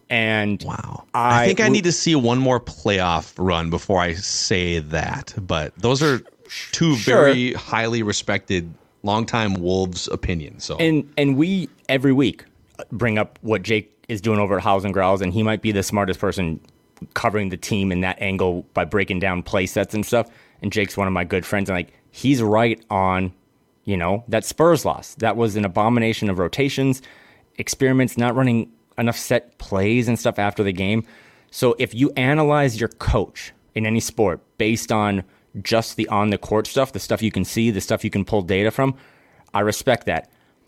And wow. I, I think I need to see one more playoff run before I say that. But those are two sure. very highly respected, longtime Wolves opinions. So And and we, every week, bring up what Jake is doing over at House and Growls, and he might be the smartest person covering the team in that angle by breaking down play sets and stuff. And Jake's one of my good friends, and like he's right on, you know, that Spurs loss. That was an abomination of rotations, experiments, not running enough set plays and stuff after the game. So if you analyze your coach in any sport based on just the on the court stuff, the stuff you can see, the stuff you can pull data from, I respect that.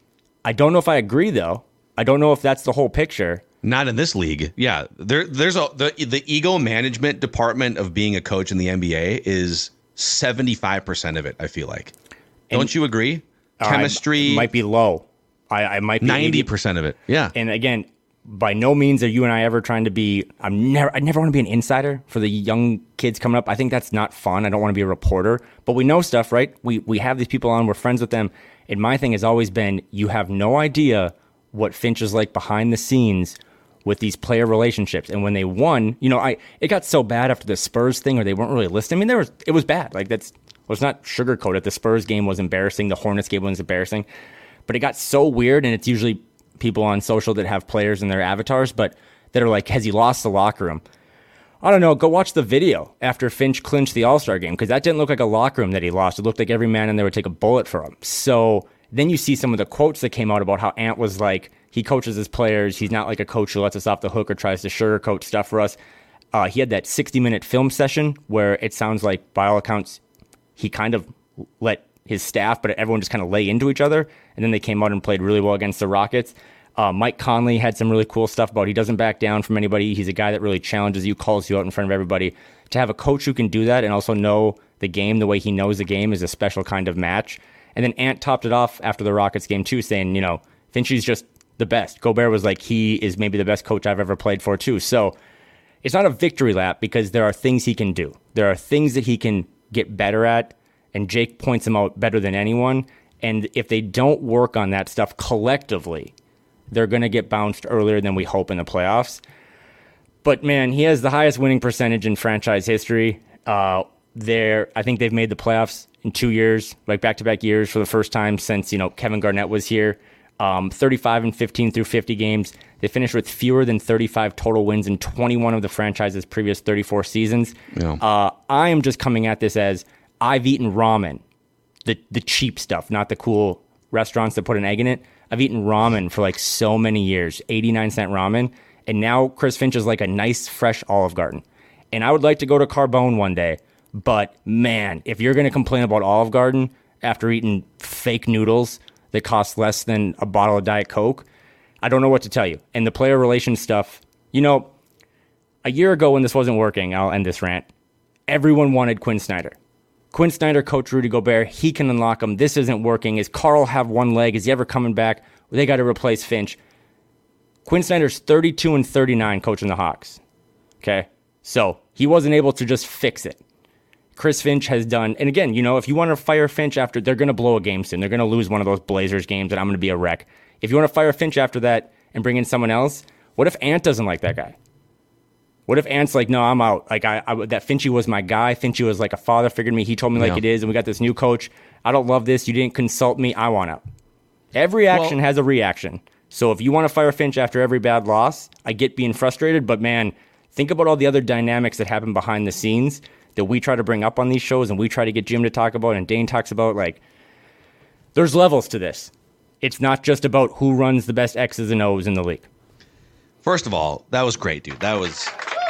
I don't know if I agree though. I don't know if that's the whole picture. Not in this league. Yeah, there, there's a the the ego management department of being a coach in the N B A is seventy-five percent of it. I feel like. And don't you agree? Chemistry uh, might be low. I, I might be ninety percent of it. Yeah. And again, by no means are you and I ever trying to be. I'm never. I never want to be an insider for the young kids coming up. I think that's not fun. I don't want to be a reporter. But we know stuff, right? We we have these people on. We're friends with them. And my thing has always been, you have no idea what Finch is like behind the scenes with these player relationships. And when they won, you know, I it got so bad after the Spurs thing, or they weren't really listening. I mean, there was it was bad. Like that's well, it's not sugarcoated. The Spurs game was embarrassing. The Hornets game was embarrassing. But it got so weird, and it's usually people on social that have players in their avatars, but that are like, has he lost the locker room? I don't know. Go watch the video after Finch clinched the All-Star game, because that didn't look like a locker room that he lost. It looked like every man in there would take a bullet for him. So then you see some of the quotes that came out about how Ant was like, he coaches his players. He's not like a coach who lets us off the hook or tries to sugarcoat stuff for us. Uh, he had that sixty-minute film session where it sounds like, by all accounts, he kind of let his staff, but everyone just kind of lay into each other. And then they came out and played really well against the Rockets. Uh, Mike Conley had some really cool stuff about he doesn't back down from anybody. He's a guy that really challenges you, calls you out in front of everybody. To have a coach who can do that and also know the game the way he knows the game is a special kind of match. And then Ant topped it off after the Rockets game too, saying, you know, Finchie's just the best. Gobert was like, he is maybe the best coach I've ever played for too. So it's not a victory lap because there are things he can do. There are things that he can get better at, and Jake points them out better than anyone. And if they don't work on that stuff collectively, they're going to get bounced earlier than we hope in the playoffs. But, man, he has the highest winning percentage in franchise history. Uh, there, I think they've made the playoffs in two years, like back-to-back years for the first time since, you know, Kevin Garnett was here. Um, thirty-five and fifteen through fifty games. They finished with fewer than thirty-five total wins in twenty-one of the franchise's previous thirty-four seasons. Yeah. Uh, I am just coming at this as I've eaten ramen, the the cheap stuff, not the cool restaurants that put an egg in it. I've eaten ramen for like so many years, eighty-nine cent ramen. And now Chris Finch is like a nice, fresh Olive Garden. And I would like to go to Carbone one day. But, man, if you're going to complain about Olive Garden after eating fake noodles that cost less than a bottle of Diet Coke, I don't know what to tell you. And the player relations stuff, you know, a year ago when this wasn't working, I'll end this rant, everyone wanted Quinn Snyder. Quinn Snyder, Coach Rudy Gobert, he can unlock him. This isn't working. Is Carl have one leg? Is he ever coming back? They got to replace Finch. Quinn Snyder's thirty-two and thirty-nine coaching the Hawks. Okay? So he wasn't able to just fix it. Chris Finch has done, and again, you know, if you want to fire Finch after, they're going to blow a game soon. They're going to lose one of those Blazers games, and I'm going to be a wreck. If you want to fire Finch after that and bring in someone else, What if Ant doesn't like that guy? What if Ant's like, no, I'm out. Like I, I that Finchie was my guy. Finchie was like a father figure to me. He told me like Yeah. it is, and we got this new coach. I don't love this. You didn't consult me. I want out. Every action Well- has a reaction. So if you want to fire Finch after every bad loss, I get being frustrated. But man, think about all the other dynamics that happen behind the scenes that we try to bring up on these shows, and we try to get Jim to talk about, and Dane talks about. Like, there's levels to this. It's not just about who runs the best X's and O's in the league. First of all, that was great, dude. That was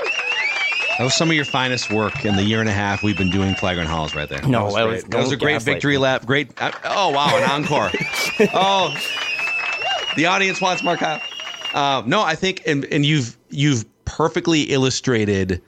that was some of your finest work in the year and a half we've been doing Flagrant Halls right there. No, that was, that great. was- that was a don't great gaslight victory me. lap. Great. uh, Oh wow, an encore. Oh, the audience wants more Kyle. Uh, no, I think, and and you've you've perfectly illustrated,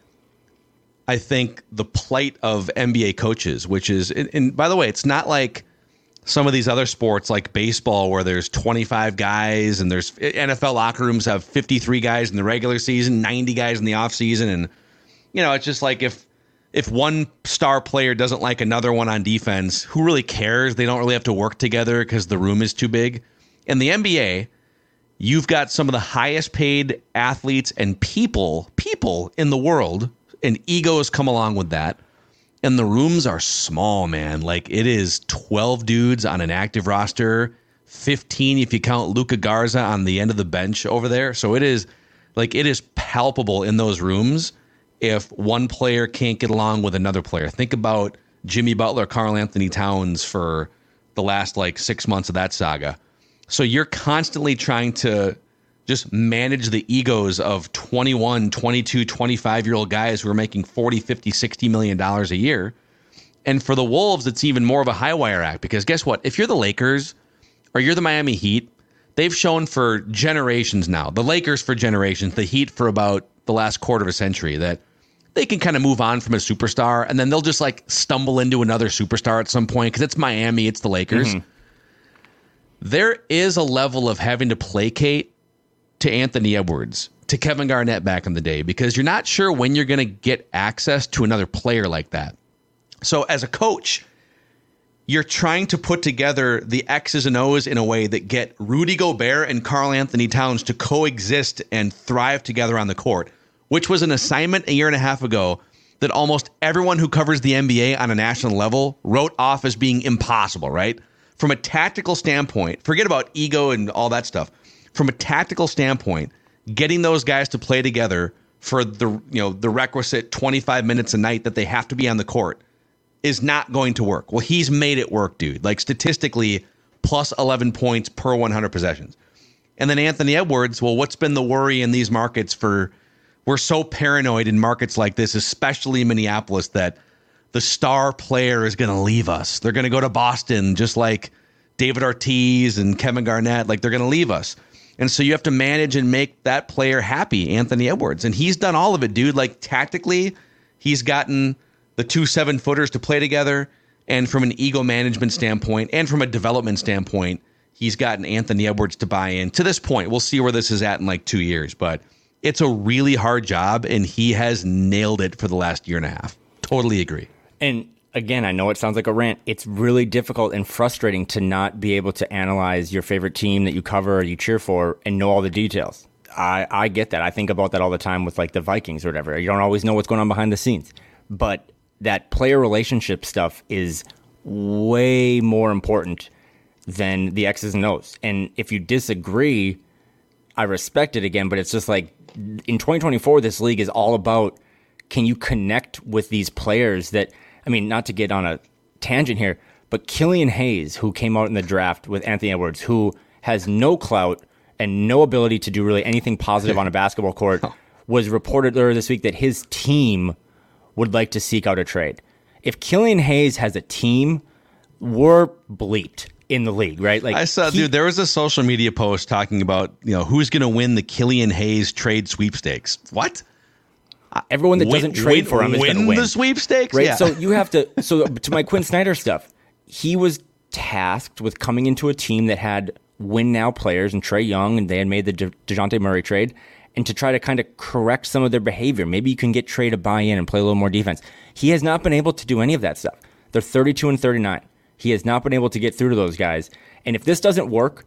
I think, the plight of N B A coaches, which is, and, and by the way, it's not like some of these other sports like baseball where there's twenty-five guys and there's N F L locker rooms have fifty-three guys in the regular season, ninety guys in the offseason. And, you know, it's just like if if one star player doesn't like another one on defense, who really cares? They don't really have to work together because the room is too big. In the N B A, you've got some of the highest paid athletes and people, people in the world, and egos come along with that. And the rooms are small, man. Like, it is twelve dudes on an active roster, fifteen if you count Luka Garza on the end of the bench over there. So it is, like, it is palpable in those rooms if one player can't get along with another player. Think about Jimmy Butler, Karl Anthony Towns for the last, like, six months of that saga. So you're constantly trying to just manage the egos of twenty-one, twenty-two, twenty-five-year-old guys who are making forty, fifty, sixty million dollars a year. And for the Wolves, it's even more of a high wire act because guess what? If you're the Lakers or you're the Miami Heat, they've shown for generations now, the Lakers for generations, the Heat for about the last quarter of a century, that they can kind of move on from a superstar and then they'll just like stumble into another superstar at some point because it's Miami, it's the Lakers. Mm-hmm. There is a level of having to placate to Anthony Edwards, to Kevin Garnett back in the day, because you're not sure when you're going to get access to another player like that. So as a coach, you're trying to put together the X's and O's in a way that get Rudy Gobert and Karl Anthony Towns to coexist and thrive together on the court, which was an assignment a year and a half ago that almost everyone who covers the N B A on a national level wrote off as being impossible, right? From a tactical standpoint, forget about ego and all that stuff. From a tactical standpoint, getting those guys to play together for the you know the requisite twenty-five minutes a night that they have to be on the court is not going to work. Well, he's made it work, dude. Like statistically, plus eleven points per one hundred possessions. And then Anthony Edwards, well, what's been the worry in these markets for, we're so paranoid in markets like this, especially Minneapolis, that the star player is going to leave us. They're going to go to Boston, just like David Ortiz and Kevin Garnett. Like, they're going to leave us. And so you have to manage and make that player happy, Anthony Edwards. And he's done all of it, dude. Like, tactically, he's gotten the two seven-footers to play together. And from an ego management standpoint and from a development standpoint, he's gotten Anthony Edwards to buy in. To this point, we'll see where this is at in like two years. But it's a really hard job, and he has nailed it for the last year and a half. Totally agree. And again, I know it sounds like a rant. It's really difficult and frustrating to not be able to analyze your favorite team that you cover or you cheer for and know all the details. I, I get that. I think about that all the time with like the Vikings or whatever. You don't always know what's going on behind the scenes. But that player relationship stuff is way more important than the X's and O's. And if you disagree, I respect it again, but it's just like in twenty twenty-four, this league is all about, can you connect with these players that, I mean, not to get on a tangent here, but Killian Hayes, who came out in the draft with Anthony Edwards, who has no clout and no ability to do really anything positive on a basketball court, was reported earlier this week that his team would like to seek out a trade. If Killian Hayes has a team, we're bleeped in the league, right? Like I saw, he, dude, there was a social media post talking about, you know, who's going to win the Killian Hayes trade sweepstakes. What? Everyone that doesn't win, trade win, for him is going to win the sweepstakes, right? Yeah. So you have to. So to my Quinn Snyder stuff, he was tasked with coming into a team that had win now players and Trae Young, and they had made the De- DeJounte Murray trade, and to try to kind of correct some of their behavior. Maybe you can get Trae to buy in and play a little more defense. He has not been able to do any of that stuff. They're thirty-two and thirty-nine. He has not been able to get through to those guys. And if this doesn't work,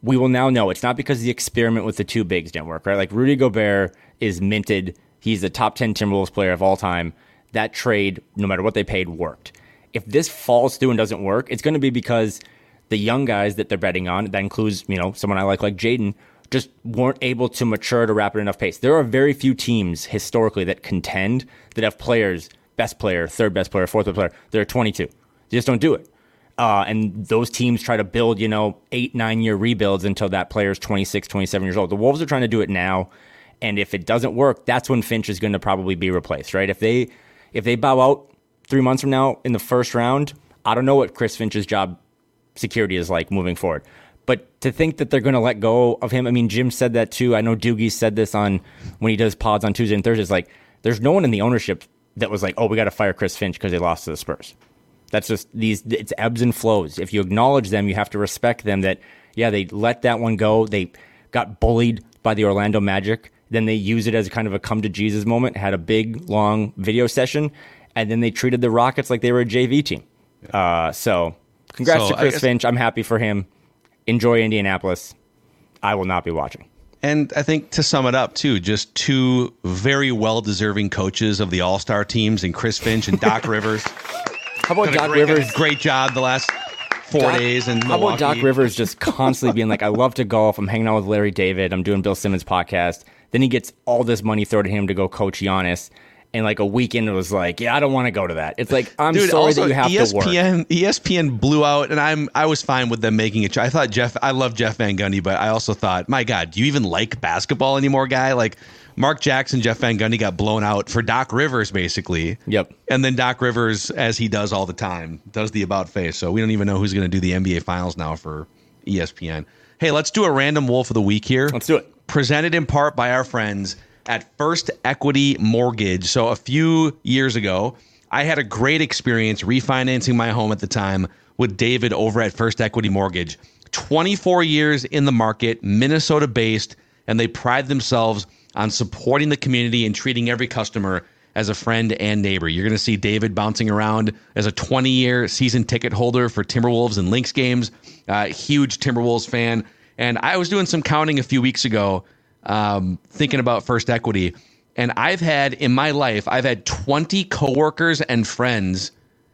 we will now know it's not because the experiment with the two bigs didn't work, right? Like Rudy Gobert is minted. He's the top ten Timberwolves player of all time. That trade, no matter what they paid, worked. If this falls through and doesn't work, it's going to be because the young guys that they're betting on, that includes, you know, someone I like like Jaden, just weren't able to mature at a rapid enough pace. There are very few teams historically that contend that have players, best player, third best player, fourth best player, that are twenty-two. They just don't do it. Uh, and those teams try to build, you know, eight, nine-year rebuilds until that player's twenty-six, twenty-seven years old. The Wolves are trying to do it now, and if it doesn't work, that's when Finch is going to probably be replaced, right? If they if they bow out three months from now in the first round, I don't know what Chris Finch's job security is like moving forward. But to think that they're going to let go of him, I mean, Jim said that too. I know Doogie said this on when he does pods on Tuesday and Thursdays. Like, there's no one in the ownership that was like, oh, we got to fire Chris Finch because they lost to the Spurs. That's just these, it's ebbs and flows. If you acknowledge them, you have to respect them that, yeah, they let that one go. They got bullied by the Orlando Magic. Then they use it as kind of a come to Jesus moment, had a big, long video session, and then they treated the Rockets like they were a J V team. Uh, so congrats So, to Chris I guess- Finch. I'm happy for him. Enjoy Indianapolis. I will not be watching. And I think to sum it up, too, just two very well-deserving coaches of the All-Star teams in Chris Finch and Doc Rivers. How about Done a Doc great, Rivers? Great job the last four Doc- days in How Milwaukee. about Doc Rivers just constantly being like, I love to golf. I'm hanging out with Larry David. I'm doing Bill Simmons' podcast. Then he gets all this money thrown at him to go coach Giannis. And like a weekend, it was like, yeah, I don't want to go to that. It's like, I'm Dude, sorry also, that you have E S P N, to work. E S P N blew out, and I'm I was fine with them making it. I thought Jeff, I love Jeff Van Gundy, but I also thought, my God, do you even like basketball anymore, guy? Like Mark Jackson, Jeff Van Gundy got blown out for Doc Rivers, basically. Yep. And then Doc Rivers, as he does all the time, does the about face. So we don't even know who's going to do the N B A Finals now for E S P N. Hey, let's do a random Wolf of the Week here. Let's do it. Presented in part by our friends at First Equity Mortgage. So a few years ago, I had a great experience refinancing my home at the time with David over at First Equity Mortgage. twenty-four years in the market, Minnesota-based, and they pride themselves on supporting the community and treating every customer as a friend and neighbor. You're going to see David bouncing around as a twenty-year season ticket holder for Timberwolves and Lynx games, uh, huge Timberwolves fan. And I was doing some counting a few weeks ago, um, thinking about First Equity. And I've had, in my life, I've had twenty coworkers and friends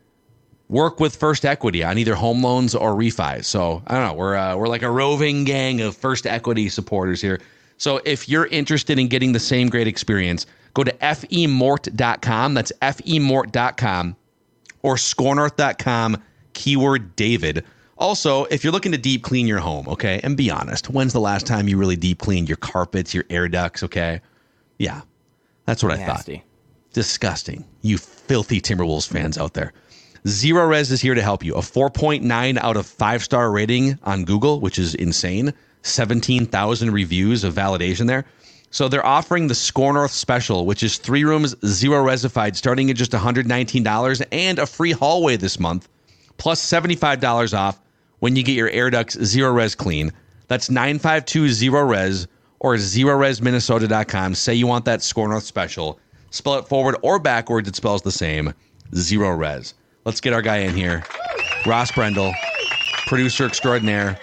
work with First Equity on either home loans or refis. So I don't know. We're uh, we're like a roving gang of First Equity supporters here. So if you're interested in getting the same great experience, go to F E mort dot com. That's F E mort dot com or score north dot com, keyword David. Also, if you're looking to deep clean your home, okay, and be honest, when's the last time you really deep cleaned your carpets, your air ducts, okay? Yeah, that's what I Nasty. thought. Disgusting. You filthy Timberwolves fans out there. Zero Res is here to help you. A four point nine out of five star rating on Google, which is insane. seventeen thousand reviews of validation there. So they're offering the Score North special, which is three rooms, zero resified, starting at just one hundred nineteen dollars and a free hallway this month, plus seventy-five dollars off when you get your air ducts zero res clean. That's nine five two zero res or zero res minnesota dot com. Say you want that Score North special. Spell it forward or backwards, it spells the same. Zero res. Let's get our guy in here. Ross Brendel, producer extraordinaire,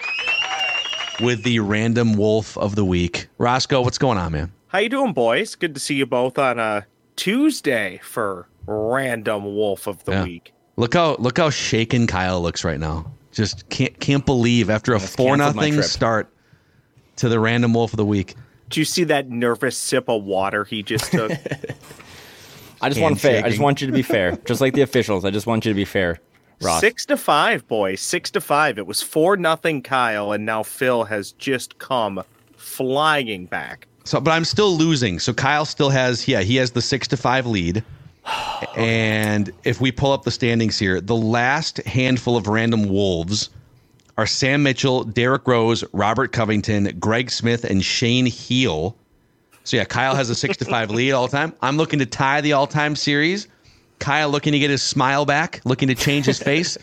with the random Wolf of the Week. Roscoe, what's going on, man? How you doing, boys? Good to see you both on a Tuesday for random Wolf of the Yeah. Week. Look how look how shaken Kyle looks right now. Just can't can't believe after a Just four canceled my nothing trip. start to the random Wolf of the Week. Did you see that nervous sip of water he just took? I just want fair. I just Handshaking. want you to be fair. Just like the officials. I just want you to be fair, Ross. Six to five, boys. Six to five. It was four nothing, Kyle, and now Phil has just come flying back. So, but I'm still losing. So Kyle still has, yeah, he has the six to five lead. And if we pull up the standings here, the last handful of random Wolves are Sam Mitchell, Derrick Rose, Robert Covington, Greg Smith, and Shane Heel. So yeah, Kyle has a six to five lead all time. I'm looking to tie the all time series. Kyle looking to get his smile back, looking to change his face.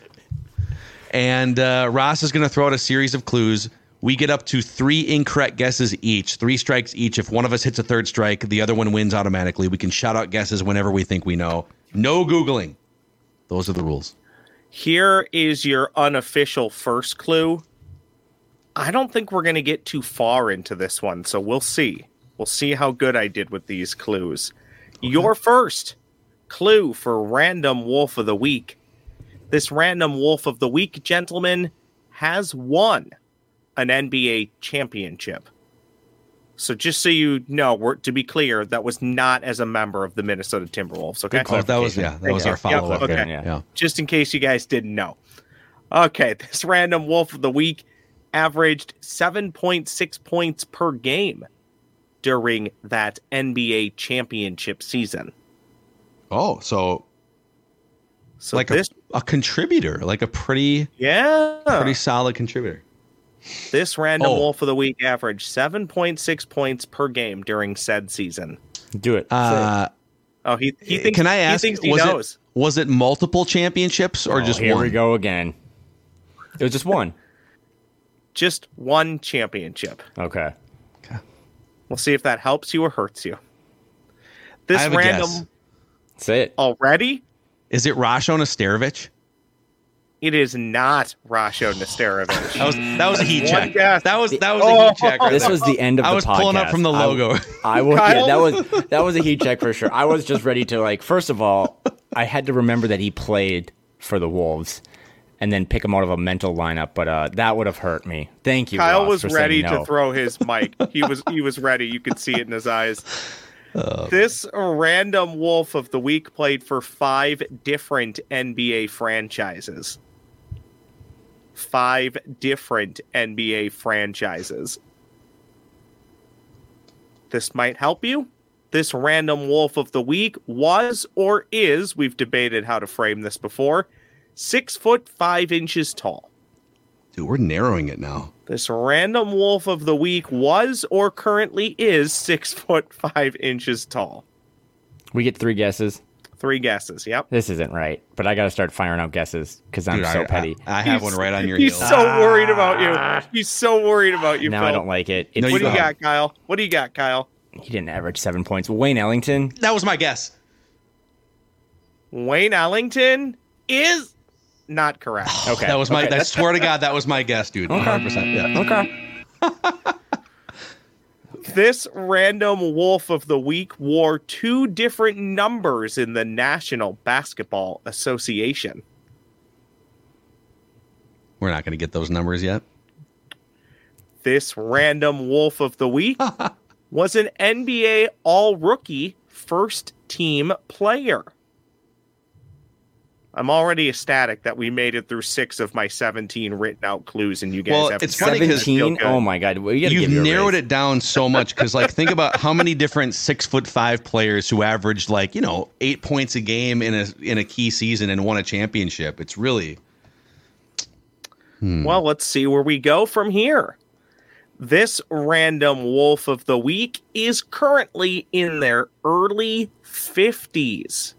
And uh, Ross is going to throw out a series of clues. We get up to three incorrect guesses each, three strikes each. If one of us hits a third strike, the other one wins automatically. We can shout out guesses whenever we think we know. No Googling. Those are the rules. Here is your unofficial first clue. I don't think we're going to get too far into this one, so we'll see. We'll see how good I did with these clues. Okay. Your first clue for Random Wolf of the Week. This Random Wolf of the Week, gentlemen, has won an N B A championship. So just so you know, we're, to be clear, that was not as a member of the Minnesota Timberwolves. Okay, oh, that was yeah, that was our follow-up. Yep, okay, yeah. yeah. Just in case you guys didn't know. Okay, this Random Wolf of the Week averaged seven point six points per game during that N B A championship season. Oh, so, so like this, a, a contributor, like a pretty, yeah, pretty solid contributor. This Random oh. Wolf of the Week averaged seven point six points per game during said season. Do it. Uh, oh, he, he thinks, can I ask, he, thinks he was, knows. It, was it multiple championships or oh, just here one? Here we go again. It was just one. Just one championship. Okay. Okay. We'll see if that helps you or hurts you. This I have random. A guess. Say it. Already? Is it Rasho Nesterovic? It is not Rasho Nesterovic. that was that was a heat check. Guess. That was that was oh, a heat check. Right this there. was the end of I the was podcast. pulling up from the logo. I, I was yeah, that was that was a heat check for sure. I was just ready to like. First of all, I had to remember that he played for the Wolves, and then pick him out of a mental lineup. But uh, that would have hurt me. Thank you. Kyle Ross, was for ready saying no. to throw his mic. He was he was ready. You could see it in his eyes. Uh, this Random Wolf of the Week played for five different N B A franchises. Five different N B A franchises. This might help you. This Random Wolf of the Week was or is, we've debated how to frame this before, six foot five inches tall. Dude, we're narrowing it now. This Random Wolf of the Week was or currently is six foot five inches tall. We get three guesses. Three guesses, yep. This isn't right, but I got to start firing out guesses because I'm Dude, so I, petty. I, I have he's, one right on your He's heel. so ah. worried about you. He's so worried about you, Now Phil. I don't like it. No, what you do you go. got, Kyle? What do you got, Kyle? He didn't average seven points. Wayne Ellington. That was my guess. Wayne Ellington is not correct. Okay. That was my. Okay. I swear to God, that was my guess, dude. Okay. one hundred percent. Yeah. Okay. This Random Wolf of the Week wore two different numbers in the National Basketball Association. We're not going to get those numbers yet. This Random Wolf of the Week was an N B A All-Rookie first-team player. I'm already ecstatic that we made it through six of my seventeen written out clues, and you guys Well, have it's funny 'cause- seventeen. Oh my God! We gotta You've give you a narrowed raise. it down so much because, like, think about how many different six foot five players who averaged like you know eight points a game in a in a key season and won a championship. It's really hmm. Well, let's see where we go from here. This Random Wolf of the Week is currently in their early fifties.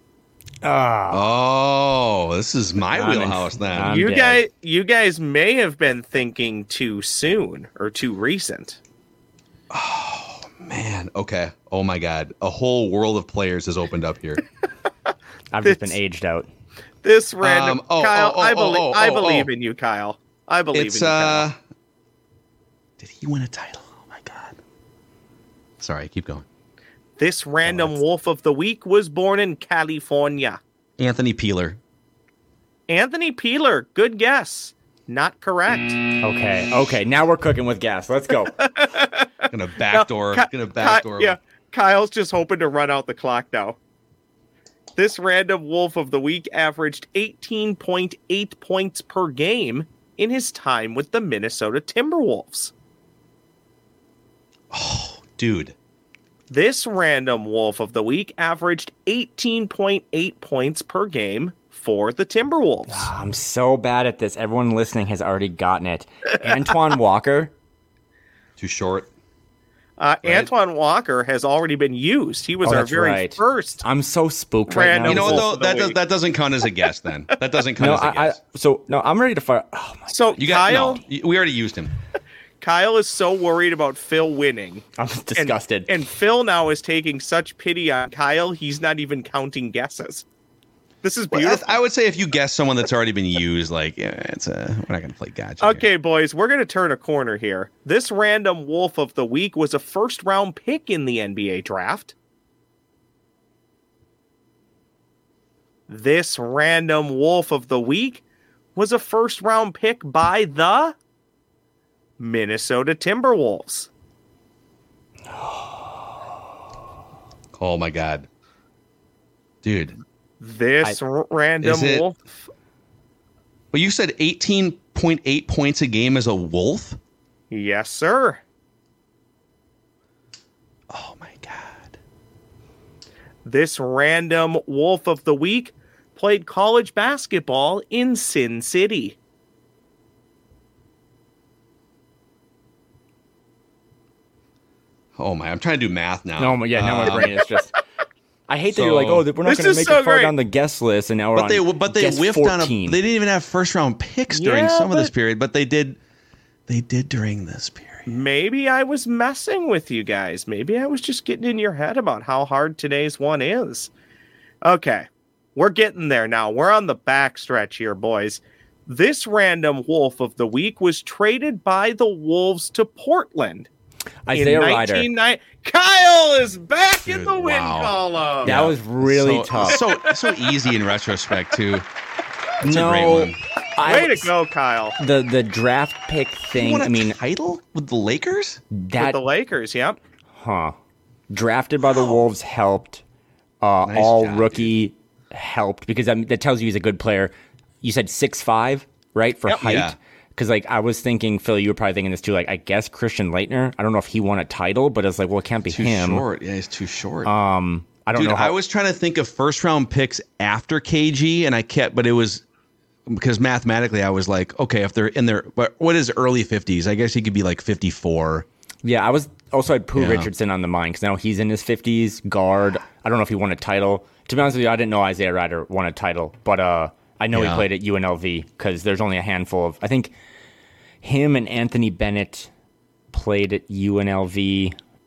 Oh, this is my I'm in- wheelhouse then. I'm you dead. guys, you guys may have been thinking too soon or too recent. Oh man. Okay. Oh my God. A whole world of players has opened up here. I've This- just been aged out. This random Um, oh, Kyle, oh, oh, I believe, oh, oh, I oh, believe oh. in you, Kyle. I believe It's in you, uh. Kyle. Did he win a title? Oh my God. Sorry. Keep going. This Random Wolf of the Week was born in California. Anthony Peeler. Anthony Peeler, good guess. Not correct. Okay. Okay. Now we're cooking with gas. Let's go. Gonna backdoor. Now, Ki- Gonna backdoor. Ki- yeah, Kyle's just hoping to run out the clock now. This Random Wolf of the Week averaged eighteen point eight points per game in his time with the Minnesota Timberwolves. Oh, dude. This Random Wolf of the Week averaged eighteen point eight points per game for the Timberwolves. Ah, I'm so bad at this. Everyone listening has already gotten it. Antoine Walker. Too short. Uh, Right. Antoine Walker has already been used. He was Oh, our that's very right. first. I'm so spooked right Random now. You know what Wolf though? of the That does, week. that doesn't count as a guess. Then that doesn't count No, as a I, I guess. so no. I'm ready to fire. Oh my! So you got Kyle, no. y- We already used him. Kyle is so worried about Phil winning. I'm disgusted. And, and Phil now is taking such pity on Kyle, he's not even counting guesses. This is Well, beautiful. I, I would say if you guess someone that's already been used, like, yeah, it's a, we're not going to play gotcha. Okay, here. boys, we're going to turn a corner here. This random wolf of the week was a first round pick in the N B A draft. This random wolf of the week was a first round pick by the Minnesota Timberwolves. Oh, my God. Dude. This I, r- random it, wolf. Well, you said eighteen point eight points a game as a wolf? Yes, sir. Oh, my God. This random wolf of the week played college basketball in Sin City. Oh, my. I'm trying to do math now. No, yeah, now my Um, brain is just... I hate So- that you're like, oh, we're not This going to is make so it far great. down the guest list, and now we're But on they but they guest whiffed on a. fourteen. They didn't even have first round picks during Yeah, some of this but- period, but they did. They did during this period. Maybe I was messing with you guys. Maybe I was just getting in your head about how hard today's one is. Okay, we're getting there now. We're on the back stretch here, boys. This random wolf of the week was traded by the Wolves to Portland. Isaiah in Rider. nineteen ninety Kyle is back in Dude, the win wow. column. That was really so, tough. So so easy in retrospect too. That's no, a great one. I, Way to go, Kyle. The the draft pick You thing. won a I mean, title with the Lakers. that With the Lakers, yep. huh? Drafted by the Wolves helped. Uh, Nice all job, rookie helped because that, that tells you he's a good player. You said six five, right, for Yep. height. Yeah. Because like I was thinking, Phil, you were probably thinking this too. Like I guess Christian Leitner. I don't know if he won a title, but it's like, well, it can't be Too him. short. Yeah, he's too short. Um, I don't Dude, know. How, I was trying to think of first round picks after K G, and I kept, but it was because mathematically I was like, okay, if they're in their, but what is early fifties? I guess he could be like fifty-four. Yeah, I was also had Pooh Yeah. Richardson on the mind because now he's in his fifties. Guard. I don't know if he won a title. To be honest with you, I didn't know Isaiah Rider won a title, but uh, I know Yeah. he played at U N L V because there's only a handful of. I think him and Anthony Bennett played at U N L V.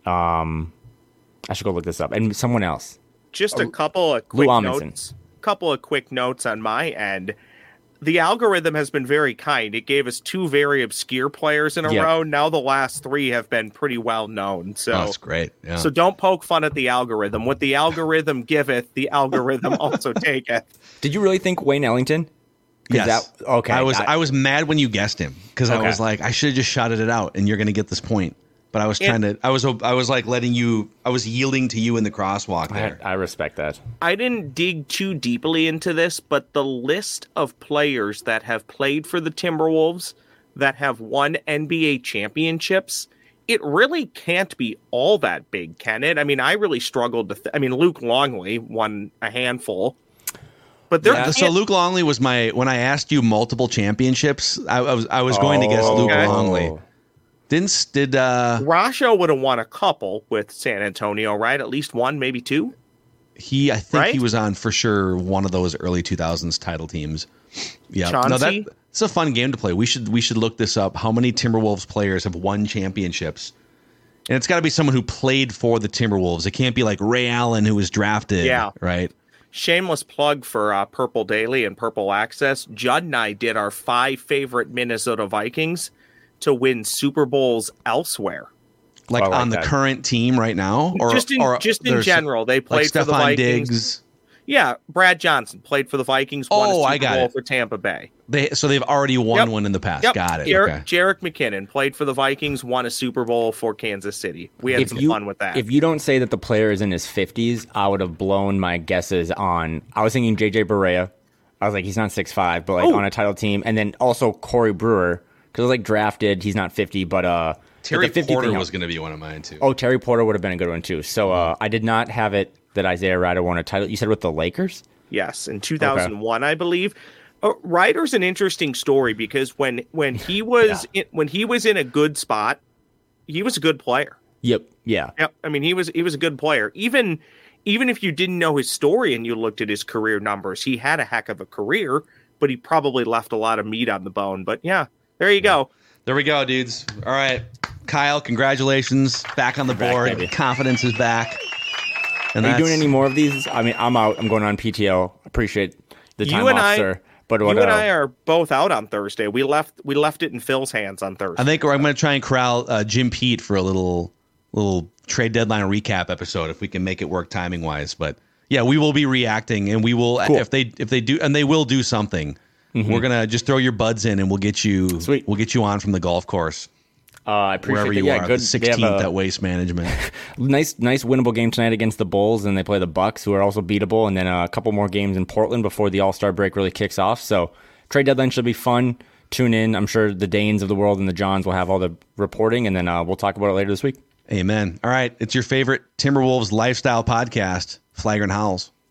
Um, I should go look this up. And someone else. Just a couple of Lou quick Amundsen. notes. Couple of quick notes on my end. The algorithm has been very kind. It gave us two very obscure players in a Yeah. row. Now the last three have been pretty well known. So Oh, that's great. Yeah. So don't poke fun at the algorithm. What the algorithm giveth, the algorithm also taketh. Did you really think Wayne Ellington? 'Cause Yes. That, okay. I was I- I was mad when you guessed him because I Okay. was like, I should have just shouted it out, and you're going to get this point. But I was trying to. I was. I was like letting you. I was yielding to you in the crosswalk I, there. I respect that. I didn't dig too deeply into this, but the list of players that have played for the Timberwolves that have won N B A championships, it really can't be all that big, can it? I mean, I really struggled to. Th- I mean, Luke Longley won a handful, but there. Yeah, so Luke Longley was my. When I asked you multiple championships, I, I was. I was going to guess Oh, Luke okay. Longley. Didn't did uh Rasho would have won a couple with San Antonio, right? At least one, maybe two. he? I think Right? he was on for sure one of those early two thousands title teams. Yeah, no, that Chauncey? it's a fun game to play. We should we should look this up. How many Timberwolves players have won championships? And it's got to be someone who played for the Timberwolves. It can't be like Ray Allen who was drafted. Yeah. right. Shameless plug for uh, Purple Daily and Purple Access. Judd and I did our five favorite Minnesota Vikings to win Super Bowls elsewhere. Like, I like on the that. current team right now, or just in or just in there's- general, they played like for the Stephon Vikings. Diggs. Yeah, Brad Johnson played for the Vikings. Won Oh, a Super I got Bowl it. for Tampa Bay. They so they've already won Yep. one in the past. Yep. Got it. Jarek, Okay. Jarek McKinnon played for the Vikings. Won a Super Bowl for Kansas City. We had If some you, fun with that. If you don't say that the player is in his fifties, I would have blown my guesses on. I was thinking J J Barea. I was like, he's not six five, but like Oh. on a title team, and then also Corey Brewer because I was like drafted. He's not fifty, but uh, Terry but the fifty Porter thing- was going to be one of mine too. Oh, Terry Porter would have been a good one too. So uh, I did not have it that Isaiah Rider won a title. You said with the Lakers? Yes, in two thousand one, I believe. Uh, Ryder's an interesting story because when when he was in, when he was in a good spot, he was a good player. Yep. Yeah. Yep. I mean, he was he was a good player. Even even if you didn't know his story and you looked at his career numbers, he had a heck of a career, but he probably left a lot of meat on the bone. But yeah, there you go. There we go, dudes. All right, Kyle, congratulations, back on the Back, board. baby. Confidence is back. And Are you that's- doing any more of these? I mean, I'm out. I'm going on P T O. Appreciate the time you and off, I, sir. But you what, and uh, I are both out on Thursday. We left we left it in Phil's hands on Thursday. I think I'm going to try and corral uh, Jim Pete for a little little trade deadline recap episode if we can make it work timing wise. But yeah, we will be reacting, and we will Cool. if they if they do and they will do something. Mhm. We're gonna just throw your buds in, and we'll get you Sweet. We'll get you on from the golf course. Uh, I appreciate wherever that. you Yeah, are, good. the They have sixteenth a- at Waste Management. Nice, nice winnable game tonight against the Bulls, and they play the Bucks, who are also beatable, and then uh, a couple more games in Portland before the All-Star break really kicks off. So trade deadline should be fun. Tune in. I'm sure the Danes of the world and the Johns will have all the reporting, and then uh, we'll talk about it later this week. Amen. All right, it's your favorite Timberwolves lifestyle podcast, Flagrant Howls.